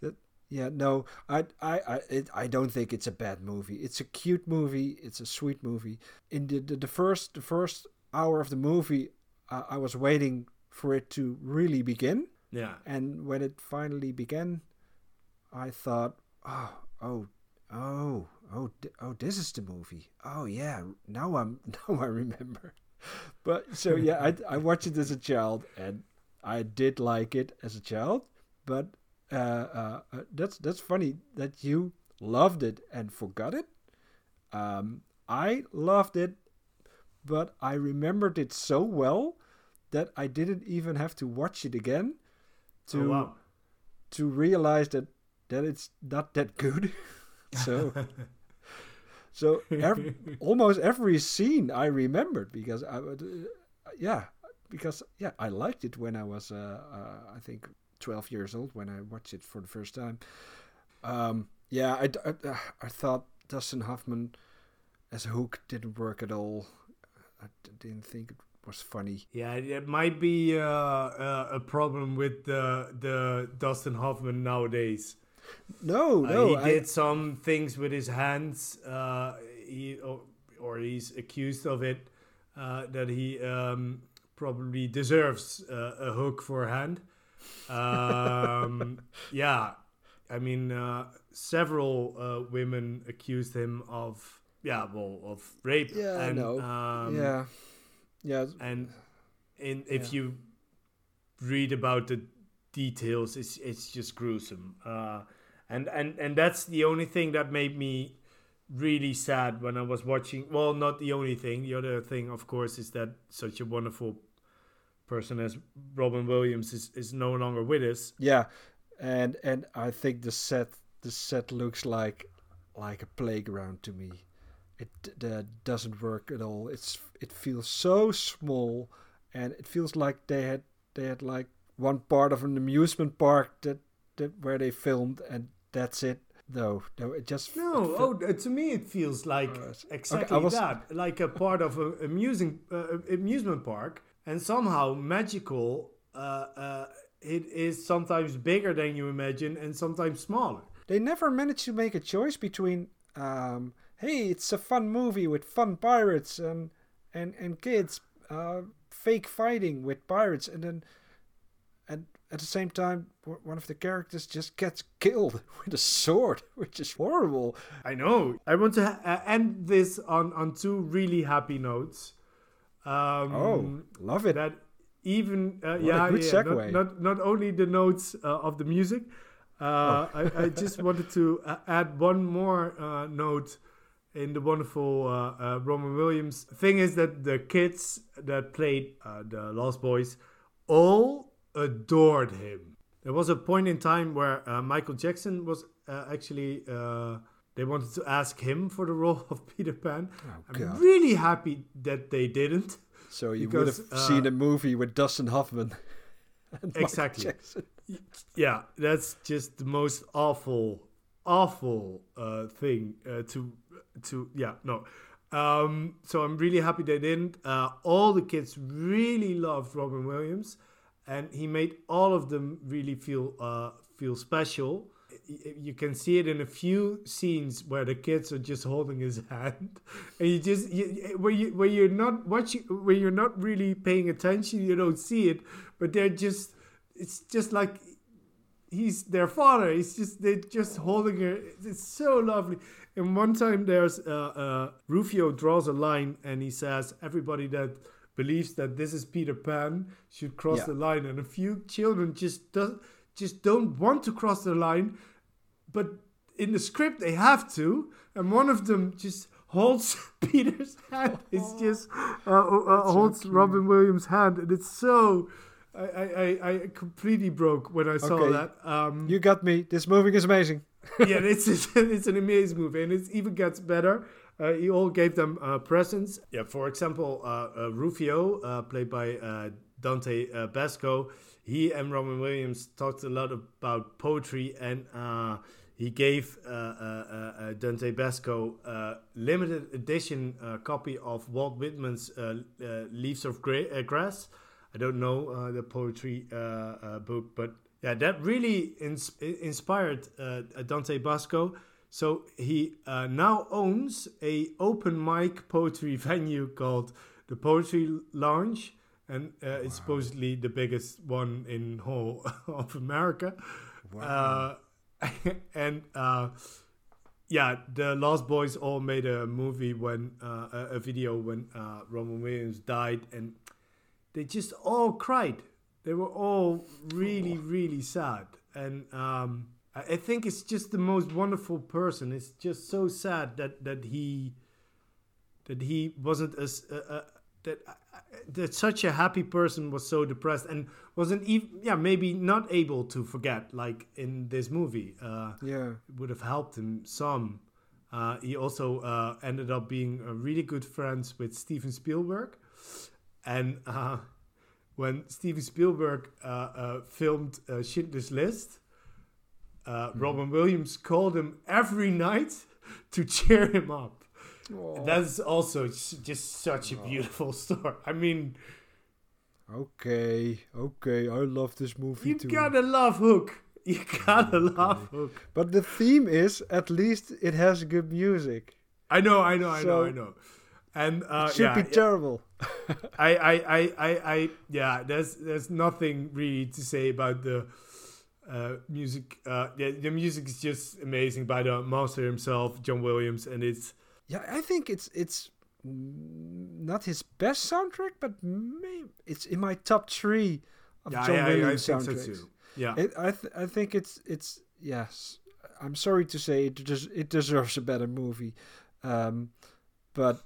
don't think it's a bad movie. It's a cute movie. It's a sweet movie. In the first hour of the movie, I was waiting for it to really begin. Yeah. And when it finally began, I thought, oh, this is the movie. Oh yeah, now I remember. But so yeah, I watched it as a child, and I did like it as a child. But that's funny that you loved it and forgot it. I loved it, but I remembered it so well that I didn't even have to watch it again to realize that it's not that good. So almost every scene I remembered because I liked it when I was I think 12 years old when I watched it for the first time. I thought Dustin Hoffman as Hook didn't work at all. I didn't think it was funny. Yeah, it might be a problem with the Dustin Hoffman nowadays. No, he did some things with his hands. He's accused of it. That he probably deserves a hook for a hand. Several women accused him of rape. Yeah, and, I know. If you read about the details, it's just gruesome. And that's the only thing that made me really sad when I was watching. Well, not the only thing. The other thing, of course, is that such a wonderful person as Robin Williams is no longer with us. Yeah, and I think the set looks like a playground to me. It doesn't work at all. It feels so small, and it feels like they had like one part of an amusement park that where they filmed, and that's it. No, it just to me it feels like exactly that, like a part of an amusement park, and somehow magical. It is sometimes bigger than you imagine, and sometimes smaller. They never managed to make a choice between, hey, it's a fun movie with fun pirates and kids, fake fighting with pirates, and then at the same time, one of the characters just gets killed with a sword, which is horrible. I know. I want to end this on two really happy notes. Love it. even good segue. Not only the notes of the music. I just wanted to add one more note in the wonderful Robin Williams. Thing is that the kids that played the Lost Boys all adored him. There was a point in time where Michael Jackson was actually... they wanted to ask him for the role of Peter Pan. I'm really happy that they didn't. So you would have seen a movie with Dustin Hoffman. And exactly. Michael Jackson. Yeah, that's just the most awful thing to. Yeah, no. So I'm really happy they didn't. All the kids really loved Robin Williams, and he made all of them really feel special. You can see it in a few scenes where the kids are just holding his hand, and where you're not watching, where you're not really paying attention, you don't see it, but it's just like he's their father. They're just holding her. It's so lovely. And one time there's Rufio draws a line and he says everybody that believes that this is Peter Pan should cross the line, and a few children just don't want to cross the line, but in the script they have to, and one of them just holds Peter's hand. It's just holds Robin Williams' hand, and it's so. I completely broke when I saw that. You got me. This movie is amazing. Yeah, it's an amazing movie, and it even gets better. He all gave them presents. Yeah, for example, Rufio, played by Dante Basco, he and Robin Williams talked a lot about poetry, and he gave Dante Basco a limited edition copy of Walt Whitman's Leaves of Grass. I don't know the poetry book, but yeah, that really inspired Dante Basco. So he now owns a open mic poetry venue called the Poetry Lounge, and it's supposedly the biggest one in whole of America. Wow. And the Lost Boys all made a movie a video when Robin Williams died, and they just all cried. They were all really, really sad. And I think it's just the most wonderful person. It's just so sad that he wasn't that such a happy person was so depressed and wasn't even maybe not able to forget, like in this movie. It would have helped him some. He also ended up being really good friends with Steven Spielberg. And when Steven Spielberg filmed Schindler's List, Robin Williams called him every night to cheer him up. Aww. That's also just such a beautiful story. I mean... Okay, I love this movie too. You gotta love Hook. Love Hook. But the theme is, at least it has good music. I know. And it should be terrible. There's nothing really to say about the music. The music is just amazing by the master himself, John Williams, and it's. Yeah, I think it's not his best soundtrack, but maybe it's in my top 3 of John Williams soundtracks. I think so too. Yeah, I think it's yes. I'm sorry to say it deserves a better movie. But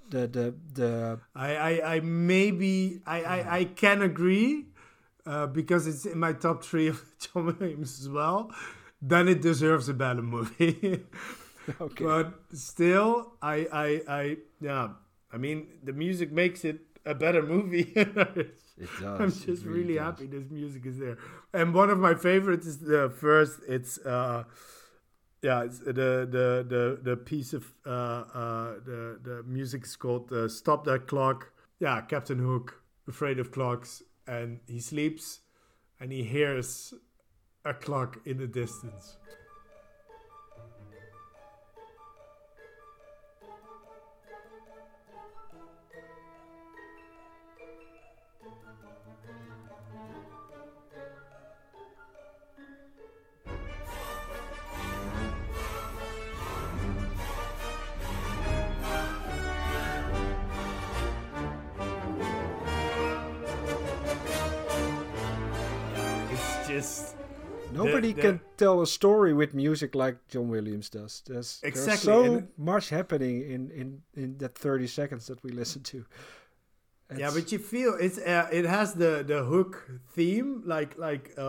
I can agree because it's in my top 3 of John Williams as well. Then it deserves a better movie. Okay. But still, I mean, the music makes it a better movie. It does. I'm just really happy this music is there. And one of my favorites is the first. It's it's the piece of the music is called "Stop That Clock." Yeah, Captain Hook, afraid of clocks, and he sleeps, and he hears a clock in the distance. just nobody can tell a story with music like John Williams does. There's so much happening in that 30 seconds that we listen to. Yeah, but you feel it has the hook theme, like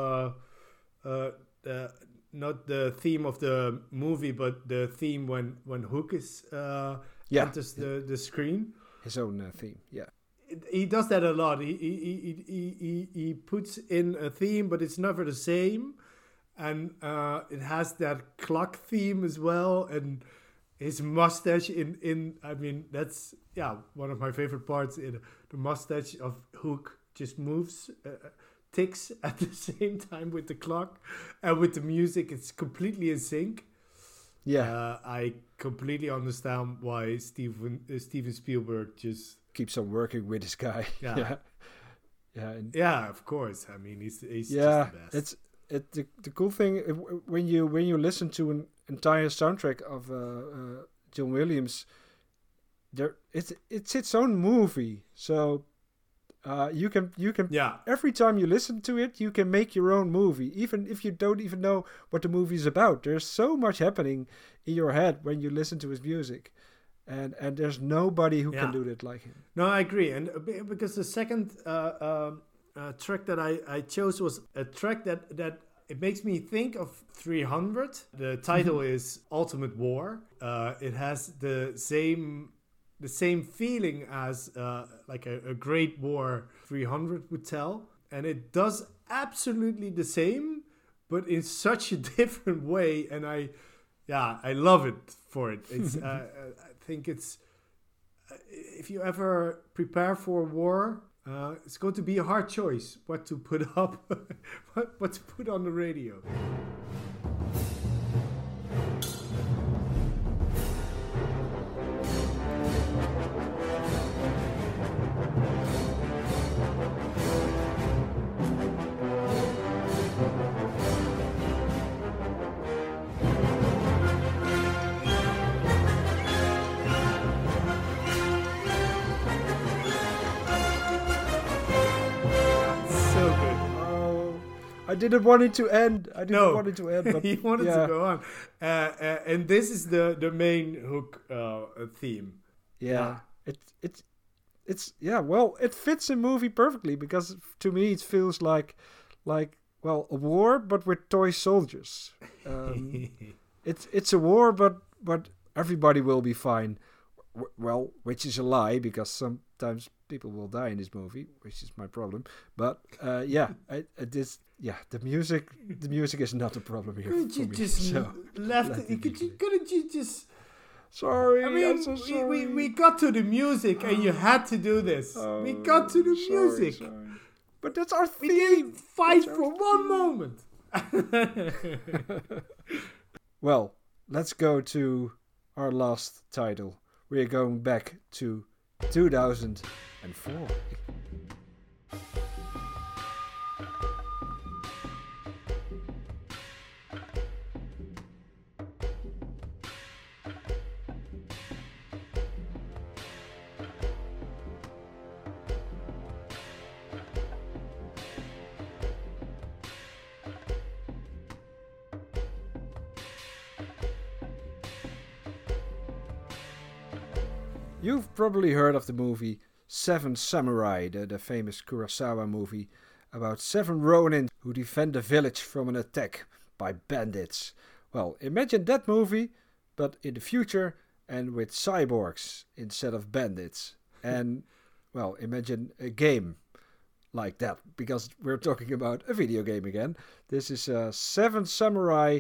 not the theme of the movie, but the theme when Hook is enters the screen. His own theme, yeah. He does that a lot. He puts in a theme, but it's never the same, and it has that clock theme as well, and his mustache I mean, that's one of my favorite parts. The mustache of Hook just moves, ticks at the same time with the clock, and with the music, it's completely in sync. Yeah, I completely understand why Steven Spielberg just keeps on working with this guy. Yeah, of course. I mean, he's just the best. It's the cool thing when you listen to an entire soundtrack of John Williams. It's its own movie, so you can every time you listen to it, you can make your own movie, even if you don't even know what the movie is about. There's so much happening in your head when you listen to his music, and there's nobody who can do that like him. No, I agree, and because the second track that I chose was a track that it makes me think of 300. The title is Ultimate War. It has the same feeling as like a Great War 300 would tell, and it does absolutely the same, but in such a different way. And I love it for it. It's I think it's if you ever prepare for a war, it's going to be a hard choice what to put up, what to put on the radio. I didn't want it to end. But he wanted to go on. And this is the main Hook theme. Yeah. It's well, it fits a movie perfectly, because to me it feels like a war but with toy soldiers. It's a war but everybody will be fine. Well, which is a lie, because sometimes people will die in this movie, which is my problem. But the music is not a problem here. Couldn't you just left it? Couldn't you just? Sorry, I mean, I'm so sorry. We got to the music, and you had to do this. We got to the music. Sorry. But that's our theme. We didn't fight for one moment. Well, let's go to our last title. We are going back to 2004. You've probably heard of the movie Seven Samurai, the famous Kurosawa movie about 7 ronin who defend a village from an attack by bandits. Well, imagine that movie, but in the future and with cyborgs instead of bandits. And, well, imagine a game like that, because we're talking about a video game again. This is Seven Samurai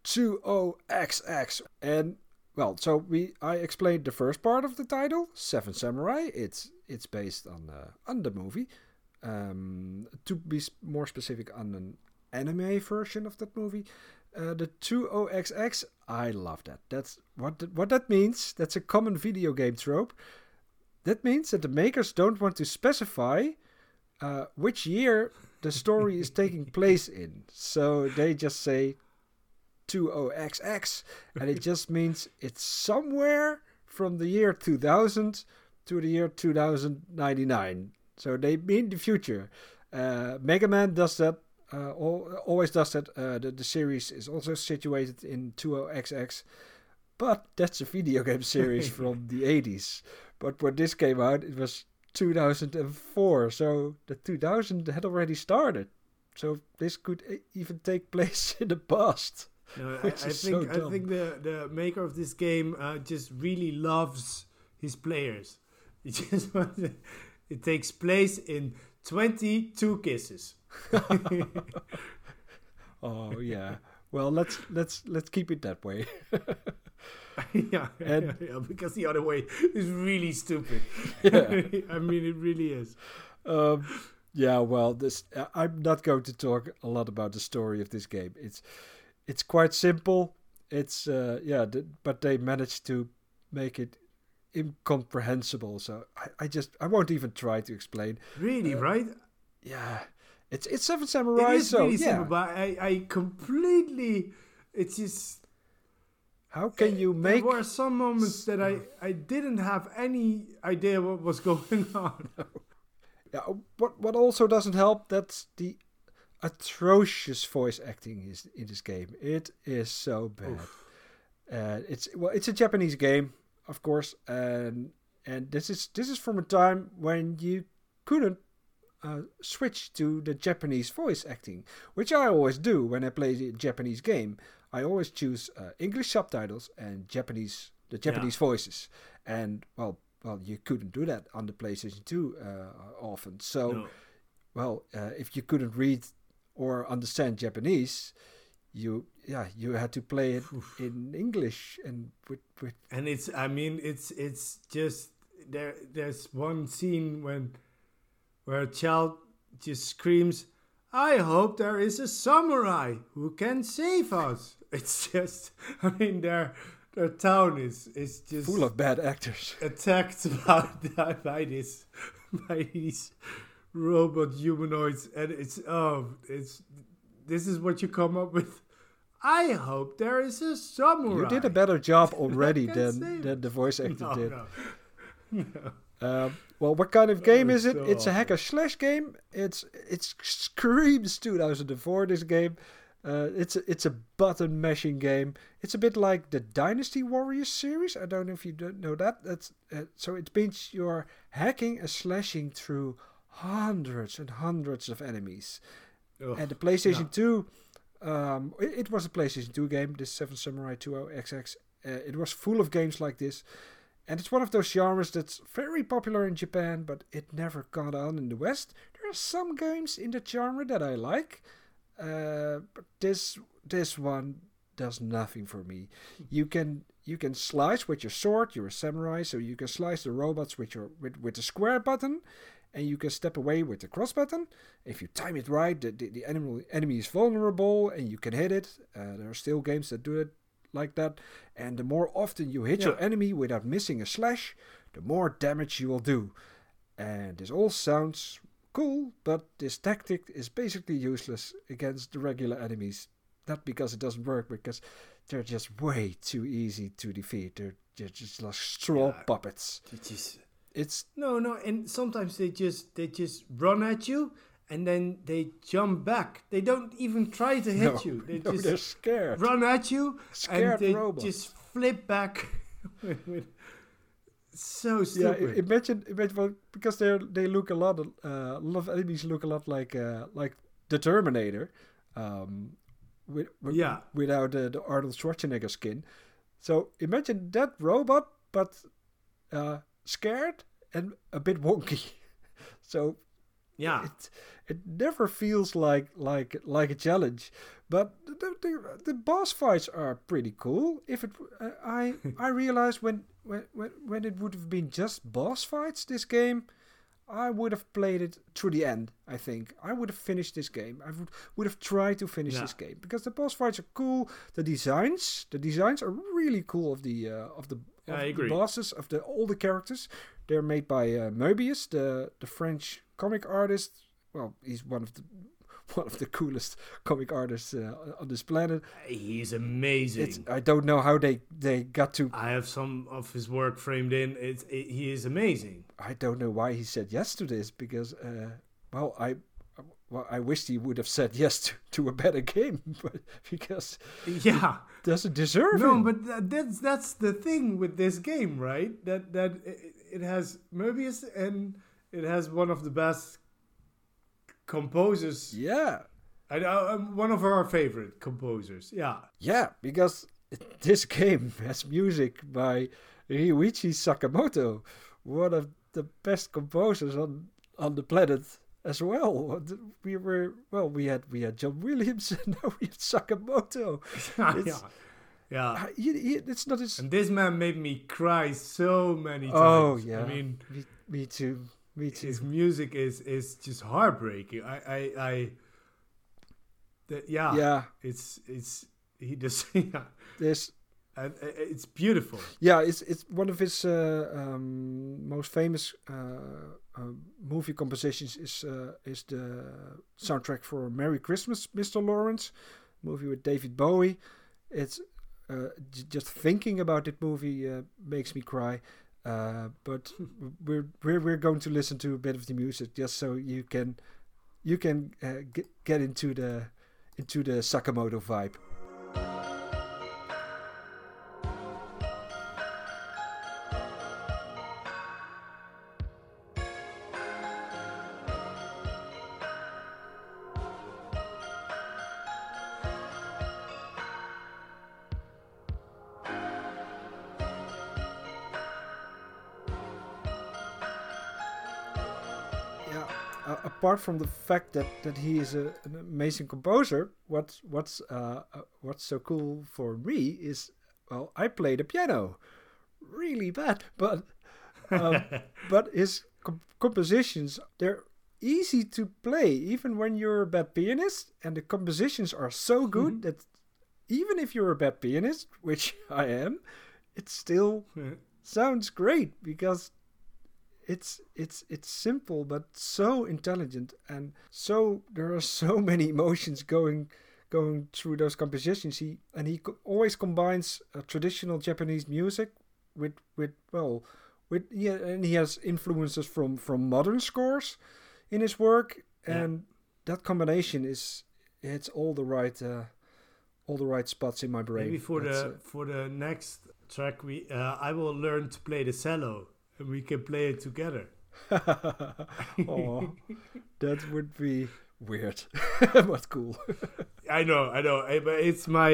20XX. And well, so I explained the first part of the title, Seven Samurai. It's based on the movie. To be more specific, on an anime version of that movie. The 20XX, I love that. That's what that means. That's a common video game trope. That means that the makers don't want to specify which year the story is taking place in. So they just say 20XX, and it just means it's somewhere from the year 2000 to the year 2099. So they mean the future. Mega Man does that always does that. The series is also situated in 20XX, but that's a video game series from the 80s. But when this came out, it was 2004, so the 2000 had already started. So this could even take place in the past. No, I think the maker of this game just really loves his players. He just wants it takes place in 22 kisses. Oh yeah. Well, let's keep it that way. yeah, because the other way is really stupid. Yeah. I mean, it really is. Yeah, well, I'm not going to talk a lot about the story of this game. It's quite simple. It's but they managed to make it incomprehensible. So I won't even try to explain. Really, right? Yeah, it's Seven Samurai. It is so really yeah. simple, but I completely. It's just. How can you make? There were some moments that I didn't have any idea what was going on. Yeah, what also doesn't help, that's the atrocious voice acting is in this game. It is so bad. It's a Japanese game, of course, and this is from a time when you couldn't switch to the Japanese voice acting, which I always do when I play a Japanese game. I always choose English subtitles and Japanese voices, and well, you couldn't do that on the PlayStation 2 often. So, if you couldn't read or understand Japanese, you had to play it in English and with. And it's just there's one scene where a child just screams, "I hope there is a samurai who can save us." It's just, their town is just full of bad actors, attacked by these robot humanoids, and this is what you come up with. I hope there is a samurai. You did a better job already than the voice actor did. No. Well, what kind of game is it? It's a hack and slash game. It screams 2004. This game. It's a button mashing game. It's a bit like the Dynasty Warriors series. I don't know if you don't know that. That's so it means you're hacking and slashing through hundreds and hundreds of enemies. Ugh, and the PlayStation 2, it was a PlayStation 2 game. This Seven Samurai 20XX. It was full of games like this, and it's one of those genres that's very popular in Japan, but it never caught on in the West. There are some games in the genre that I like. But this one does nothing for me. You can slice with your sword. You're a samurai, so you can slice the robots with the square button, and you can step away with the cross button. If you time it right, the enemy is vulnerable, and you can hit it. There are still games that do it like that. And the more often you hit your enemy without missing a slash, the more damage you will do. And this all sounds cool, but this tactic is basically useless against the regular enemies. Not because it doesn't work, because they're just way too easy to defeat. They're just like straw puppets. It's no, and sometimes they just run at you and then they jump back. They don't even try to hit you. They're scared. Run at you scared and they robots. just flip back. So stupid. Yeah, imagine because they look a lot of enemies look a lot like the Terminator, without the Arnold Schwarzenegger skin. So imagine that robot, but scared and a bit wonky. So it never feels like a challenge. But the boss fights are pretty cool. If it, I realized when it would have been just boss fights, this game, I would have played it through the end. I think I would have finished this game. I would have tried to finish this game because the boss fights are cool. The designs are really cool of the bosses, of all the characters. They're made by Moebius, the French comic artist. Well, he's one of the coolest comic artists on this planet. He's amazing. I don't know how they got to. I have some of his work framed in. He is amazing. I don't know why he said yes to this because, well, I wished he would have said yes to a better game, but because yeah, it doesn't deserve it. No, but that's the thing with this game, right? That it has Möbius and it has one of the best composers. Yeah, one of our favorite composers. Yeah, yeah, because this game has music by Ryuichi Sakamoto, one of the best composers on the planet as well. We had John Williams and now we have Sakamoto. Yeah. It's not as... And this man made me cry so many times. Oh yeah. I mean, me too. His music is just heartbreaking. Yeah. It's he does. Yeah. There's... And it's beautiful. Yeah, it's one of his most famous movie compositions is the soundtrack for Merry Christmas, Mr. Lawrence, movie with David Bowie. It's just thinking about that movie makes me cry. But we're going to listen to a bit of the music just so you can get into the Sakamoto vibe. Apart from the fact that he is an amazing composer, what's so cool for me is, well, I play the piano really bad, but his compositions, they're easy to play even when you're a bad pianist, and the compositions are so good that even if you're a bad pianist, which I am, it still sounds great because it's simple but so intelligent, and so there are so many emotions going through those compositions. He always combines traditional Japanese music with and he has influences from modern scores in his work, and that combination hits all the right spots in my brain. Maybe for the next track I will learn to play the cello. We can play it together. Oh, that would be weird, but cool. I know. But it's my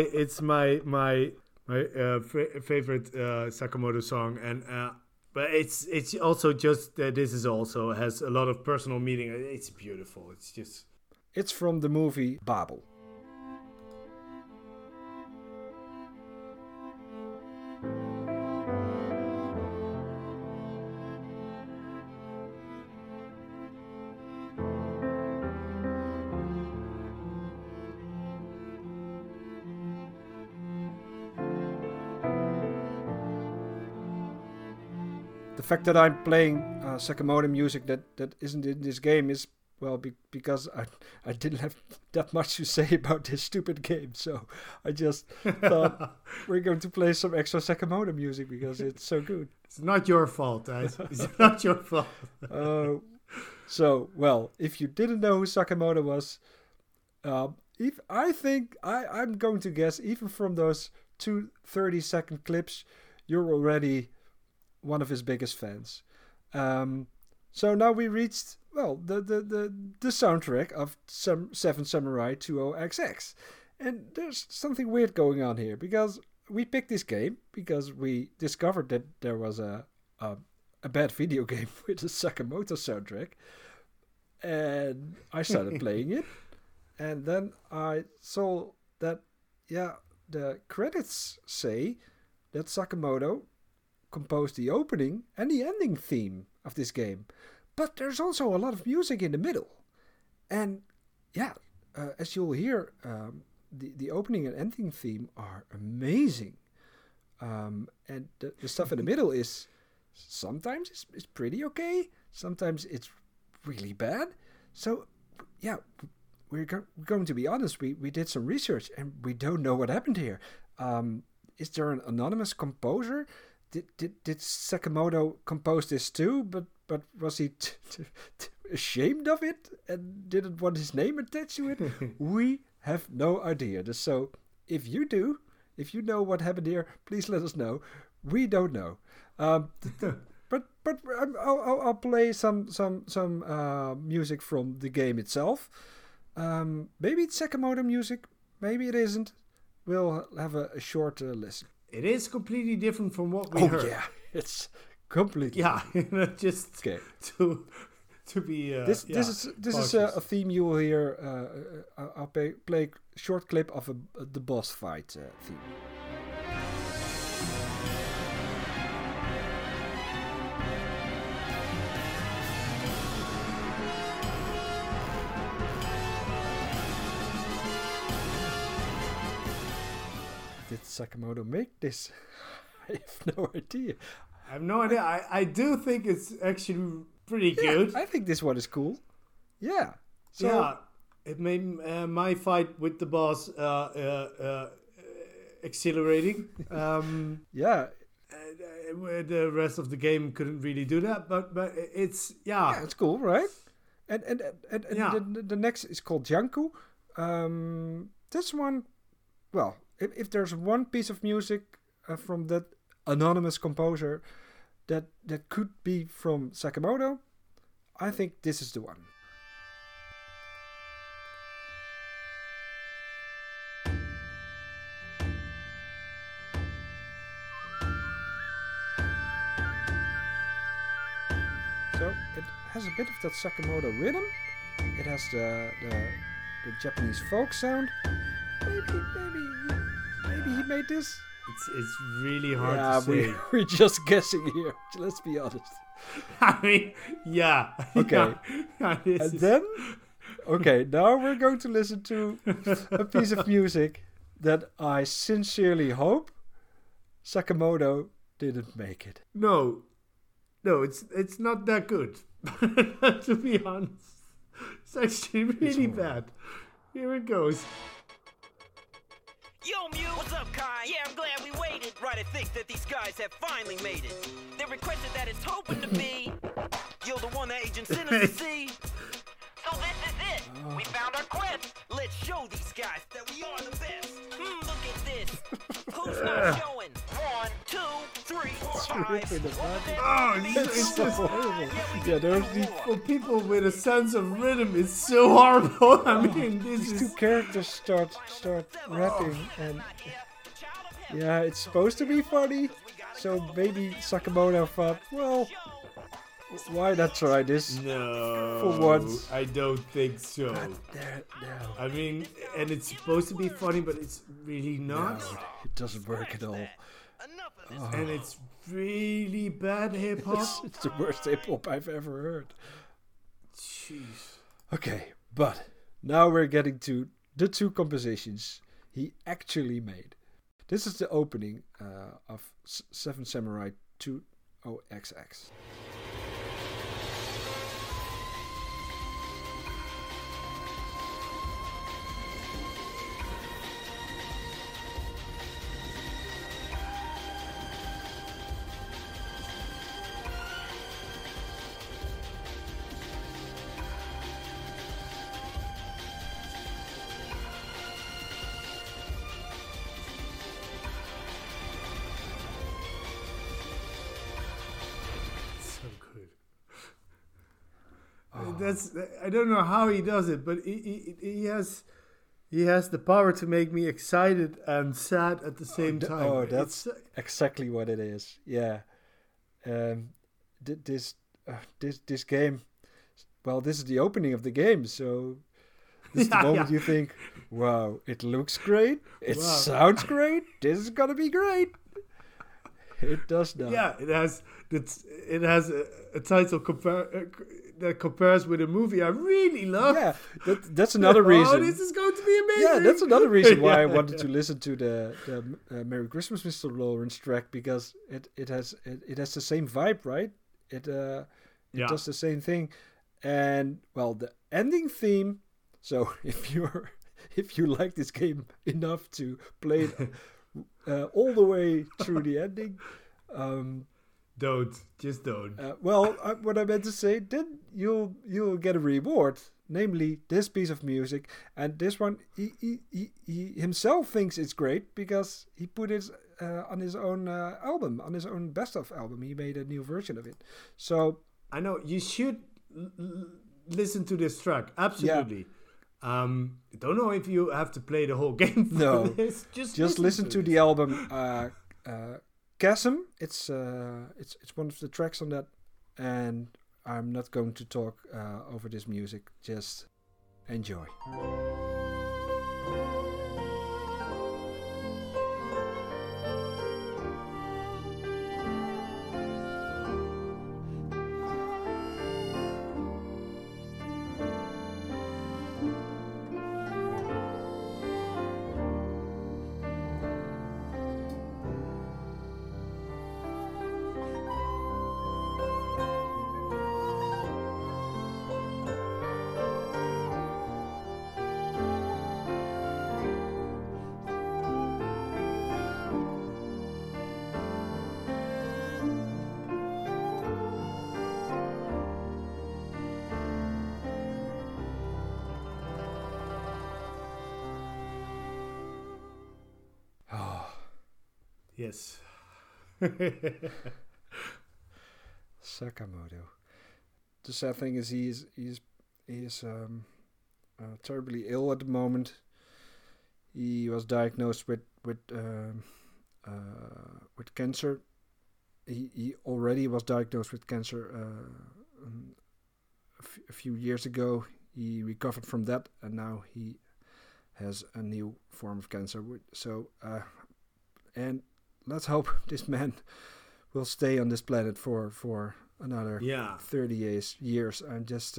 favorite Sakamoto song, and but it's also just that this is also has a lot of personal meaning. It's beautiful. It's from the movie Babel. The fact that I'm playing Sakamoto music that isn't in this game is, well, because I didn't have that much to say about this stupid game, so I just thought we're going to play some extra Sakamoto music because it's so good. It's not your fault, guys. It's not your fault. So, well, if you didn't know who Sakamoto was, I'm going to guess, even from those 2 30-second clips, you're already one of his biggest fans. So now we reached, well, the soundtrack of Seven Samurai 20XX. And there's something weird going on here, because we picked this game because we discovered that there was a bad video game with a Sakamoto soundtrack. And I started playing it. And then I saw that, the credits say that Sakamoto composed the opening and the ending theme of this game. But there's also a lot of music in the middle. And as you'll hear, the opening and ending theme are amazing. And the stuff in the middle is sometimes it's pretty okay. Sometimes it's really bad. So, we're going to be honest. We did some research and we don't know what happened here. Is there an anonymous composer? Did Sakamoto compose this too? But was he ashamed of it and didn't want his name attached to it? We have no idea. So if you do, if you know what happened here, please let us know. We don't know. But I'll play some music from the game itself. Maybe it's Sakamoto music. Maybe it isn't. We'll have a short listen. It is completely different from what we heard. Oh yeah, it's completely. Yeah, just okay. To be. This is a theme you will hear. I'll play a short clip of the boss fight theme. Did Sakamoto make this? I have no idea. I have no idea. I do think it's actually pretty good. I think this one is cool. Yeah. So yeah, it made my fight with the boss exhilarating. Yeah. The rest of the game couldn't really do that, but it's yeah, it's cool, right? And the next is called Janku. This one, well. If there's one piece of music from that anonymous composer that could be from Sakamoto, I think this is the one. So it has a bit of that Sakamoto rhythm. It has the Japanese folk sound. Maybe he made this. It's really hard to say. We're just guessing here. Let's be honest. I mean, yeah. Okay. And then, now we're going to listen to a piece of music that I sincerely hope Sakamoto didn't make it. No, it's not that good. To be honest, it's actually really bad. Here it goes. Yo, Mew! What's up, Kai? Yeah, I'm glad we waited. Right, I think that these guys have finally made it. They requested that it's hoping to be. You're the one that Agent sent us to see. So this is it. We found our quest. Let's show these guys that we are the best. Look at this. Who's not showing? 1, 2, 3, 4, 5. Oh, it's just horrible. Yeah, there's these for people with a sense of rhythm. It's so horrible. I mean, these two characters start rapping, and yeah, it's supposed to be funny. So maybe Sakamoto thought, well, why not try this? No, for once. I don't think so. No. I mean, and it's supposed to be funny, but it's really not. No, it doesn't work at all. Oh. And it's really bad hip hop. It's the worst hip hop I've ever heard. Jeez. Okay, but now we're getting to the two compositions he actually made. This is the opening of Seven Samurai 20XX. I don't know how he does it, but he has the power to make me excited and sad at the same time. Oh, that's exactly what it is. Yeah, this game. Well, this is the opening of the game, so this is the moment you think, "Wow, it looks great. It sounds great. This is gonna be great." It does not. Yeah, it has a title that compares with a movie I really love. Yeah, that's another reason. Oh, this is going to be amazing. Yeah, that's another reason why I wanted to listen to the Merry Christmas, Mr. Lawrence track, because it has the same vibe, right? It does the same thing, and well, the ending theme. So if you like this game enough to play it all the way through the ending, Just don't. What I meant to say, then you'll get a reward, namely this piece of music, and this one he himself thinks it's great because he put it on his own album, on his own best of album. He made a new version of it. So I know you should listen to this track. Absolutely. Yeah. Don't know if you have to play the whole game for this. Just listen to the album Chasm. It's one of the tracks on that, and I'm not going to talk over this music. Just enjoy. Yes. Sakamoto. The sad thing is he is terribly ill at the moment. He was diagnosed with cancer. He already was diagnosed with cancer a few years ago. He recovered from that, and now he has a new form of cancer. So, and let's hope this man will stay on this planet for another 30 years. I'm just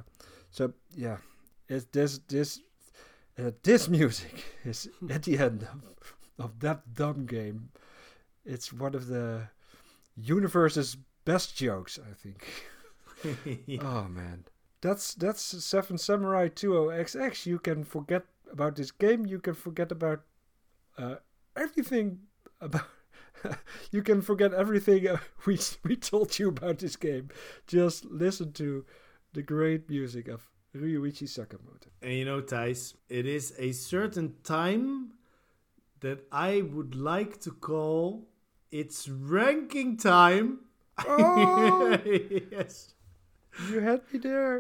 this music is at the end of that dumb game. It's one of the universe's best jokes, I think. Yeah. Oh man, that's Seven Samurai 20XX. You can forget about this game. You can forget about everything about. You can forget everything we told you about this game. Just listen to the great music of Ryuichi Sakamoto. And you know, Thijs, it is a certain time that I would like to call it's ranking time. Oh! Yes. You had me there.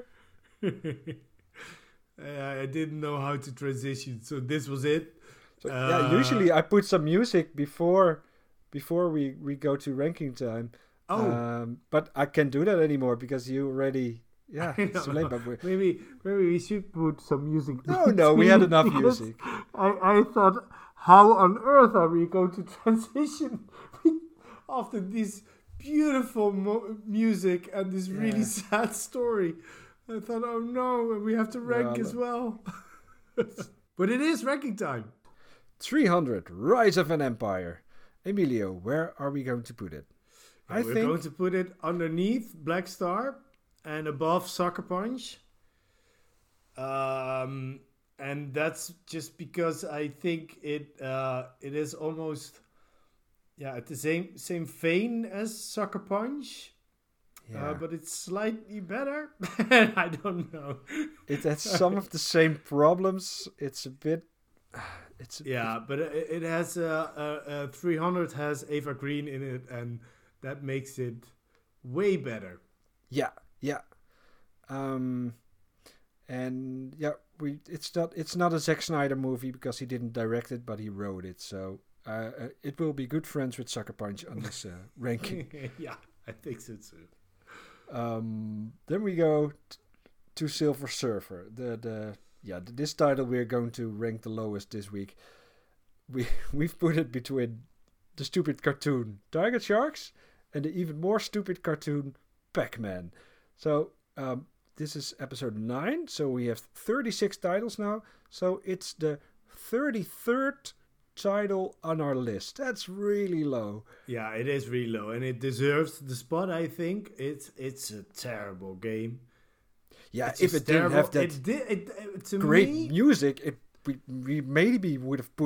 I didn't know how to transition, so this was it. So, usually I put some music before we go to ranking time. But I can't do that anymore because you already... Yeah, it's too late. But maybe we should put some music. No, we had enough music. I thought, how on earth are we going to transition after this beautiful music and this really sad story? I thought, oh no, we have to rank as well. But it is ranking time. 300, Rise of an Empire. Emilio, where are we going to put it? We're going to put it underneath Black Star and above Sucker Punch. And that's just because I think it is almost at the same vein as Sucker Punch. Yeah. But it's slightly better. I don't know. It has some of the same problems. It's a bit... but it has 300 has Eva Green in it, and that makes it way better. Yeah. It's not a Zack Snyder movie because he didn't direct it, but he wrote it. So it will be good friends with Sucker Punch on this ranking. Yeah, I think so too. Then we go to Silver Surfer. This title we're going to rank the lowest this week. We've put it between the stupid cartoon Tiger Sharks and the even more stupid cartoon Pac-Man. So this is episode 9, so we have 36 titles now. So it's the 33rd title on our list. That's really low. Yeah, it is really low, and it deserves the spot. I think it's a terrible game. Yeah, if it didn't have that great music, we maybe would have put it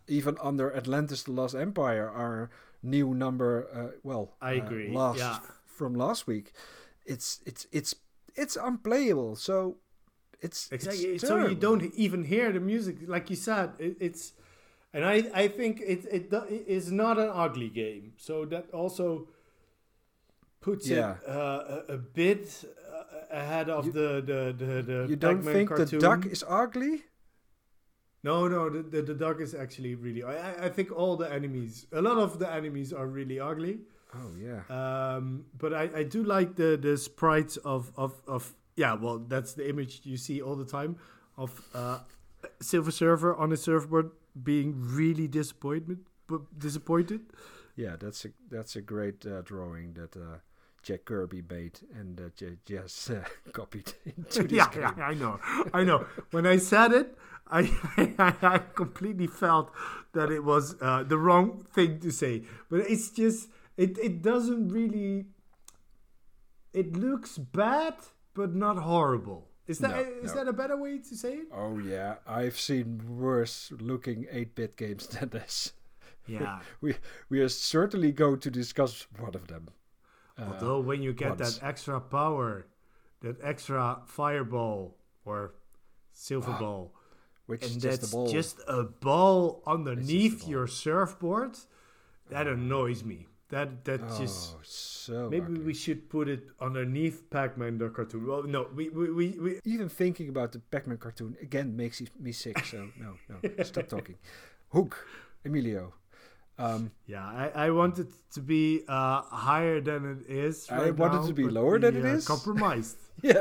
even under Atlantis: The Lost Empire, our new number. I agree. From last week, it's unplayable. So it's exactly. So you don't even hear the music, like you said. It's, and I think it is not an ugly game. So that also puts it a bit ahead of the. You don't Pac-Man think cartoon. the duck is ugly? No, the duck is actually really. I think all the enemies, a lot of the enemies are really ugly. Oh yeah. But I do like the sprites of well, that's the image you see all the time of Silver Surfer on a surfboard being really disappointed. Yeah, that's a great drawing that Jack Kirby made and Jess copied into this game. Yeah, I know. When I said it, I completely felt that it was the wrong thing to say. But it's just, it doesn't really, it looks bad, but not horrible. Is that a better way to say it? Oh yeah, I've seen worse looking 8-bit games than this. Yeah. we are certainly going to discuss one of them. Although when you get that extra power, that extra fireball or silver ball, which and is that's ball. just a ball underneath your surfboard, that annoys me. That just so maybe ugly. we should put it underneath Pac-Man the cartoon. Well, no, we even thinking about the Pac-Man cartoon again makes me sick. So no, stop talking. Hook, Emilio. I want it to be higher than it is. I want it to be lower than it is. Compromised. Yeah.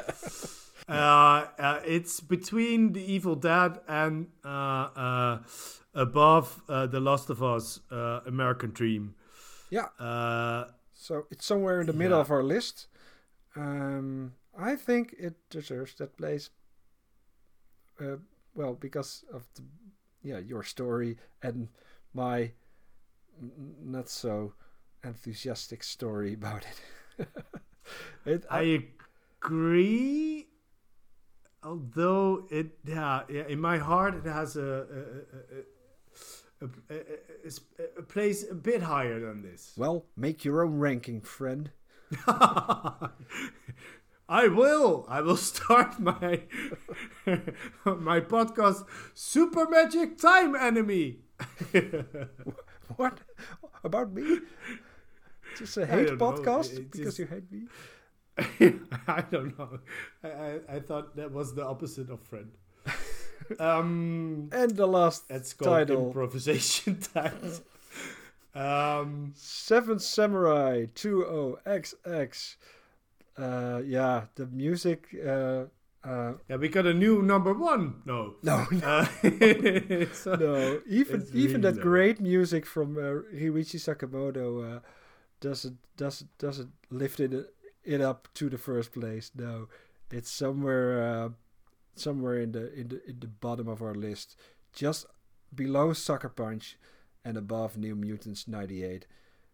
It's between The Evil Dead and above The Last of Us, American Dream. Yeah. So it's somewhere in the middle of our list. I think it deserves that place. Well, because of your story and my not so enthusiastic story about it. I agree. Although in my heart it has a place a bit higher than this. Well, make your own ranking, friend. I will start my my podcast, Super Magic Time Enemy. What? About me? Just a hate podcast because you hate me? I don't know. I thought that was the opposite of friend. And the last it's called title, improvisation time. Seventh Samurai 20XX. The music. We got a new number one. No. No. So no. Even really that great music from Ryuichi Sakamoto doesn't lift it up to the first place. No, it's somewhere in the bottom of our list, just below Sucker Punch and above New Mutants 98.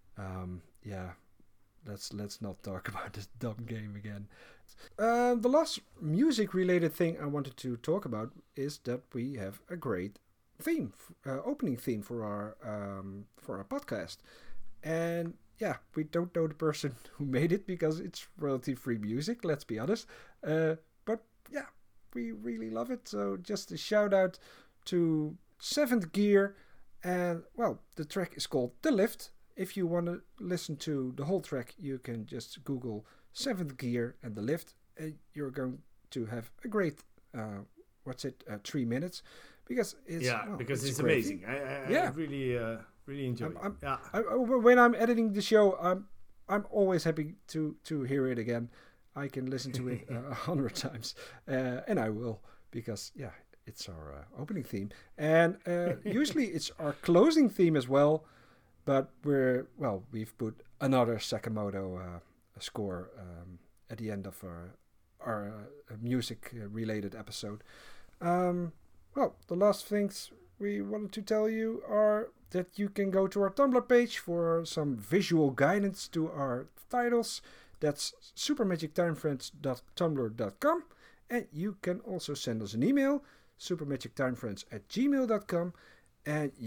Let's not talk about this dumb game again. The last music-related thing I wanted to talk about is that we have a great theme, opening theme for our podcast, and we don't know the person who made it because it's royalty-free music. Let's be honest, but we really love it. So just a shout out to Seventh Gear, and the track is called The Lift. If you want to listen to the whole track, you can just Google Seventh Gear and The Lift, and you're going to have a great 3 minutes, because it's amazing. I really enjoy it. When I'm editing the show, I'm always happy to hear it again. I can listen to it 100 times, and I will, because it's our opening theme, and usually it's our closing theme as well. But we've put another Sakamoto score at the end of our music-related episode. The last things we wanted to tell you are that you can go to our Tumblr page for some visual guidance to our titles. That's supermagictimefriends.tumblr.com, and you can also send us an email, supermagictimefriends@gmail.com, and you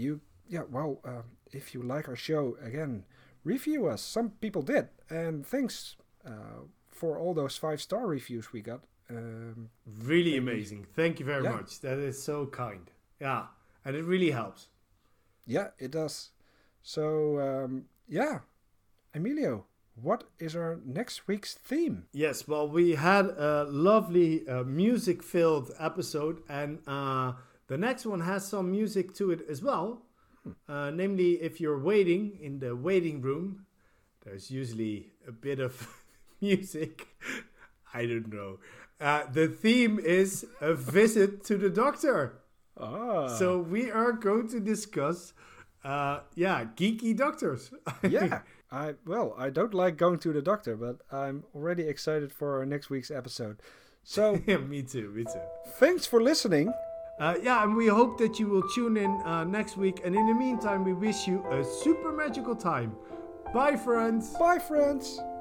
if you like our show, again, review us. Some people did. And thanks for all those 5-star reviews we got. Really amazing. Thank you very much. That is so kind. Yeah, and it really helps. Yeah, it does. So, Emilio, what is our next week's theme? Yes, well, we had a lovely music-filled episode, and the next one has some music to it as well. Namely, if you're waiting in the waiting room, there's usually a bit of music. I don't know. The theme is a visit to the doctor. So we are going to discuss, geeky doctors. Yeah. I don't like going to the doctor, but I'm already excited for our next week's episode. So me too. Thanks for listening. And we hope that you will tune in next week. And in the meantime, we wish you a super magical time. Bye, friends. Bye, friends.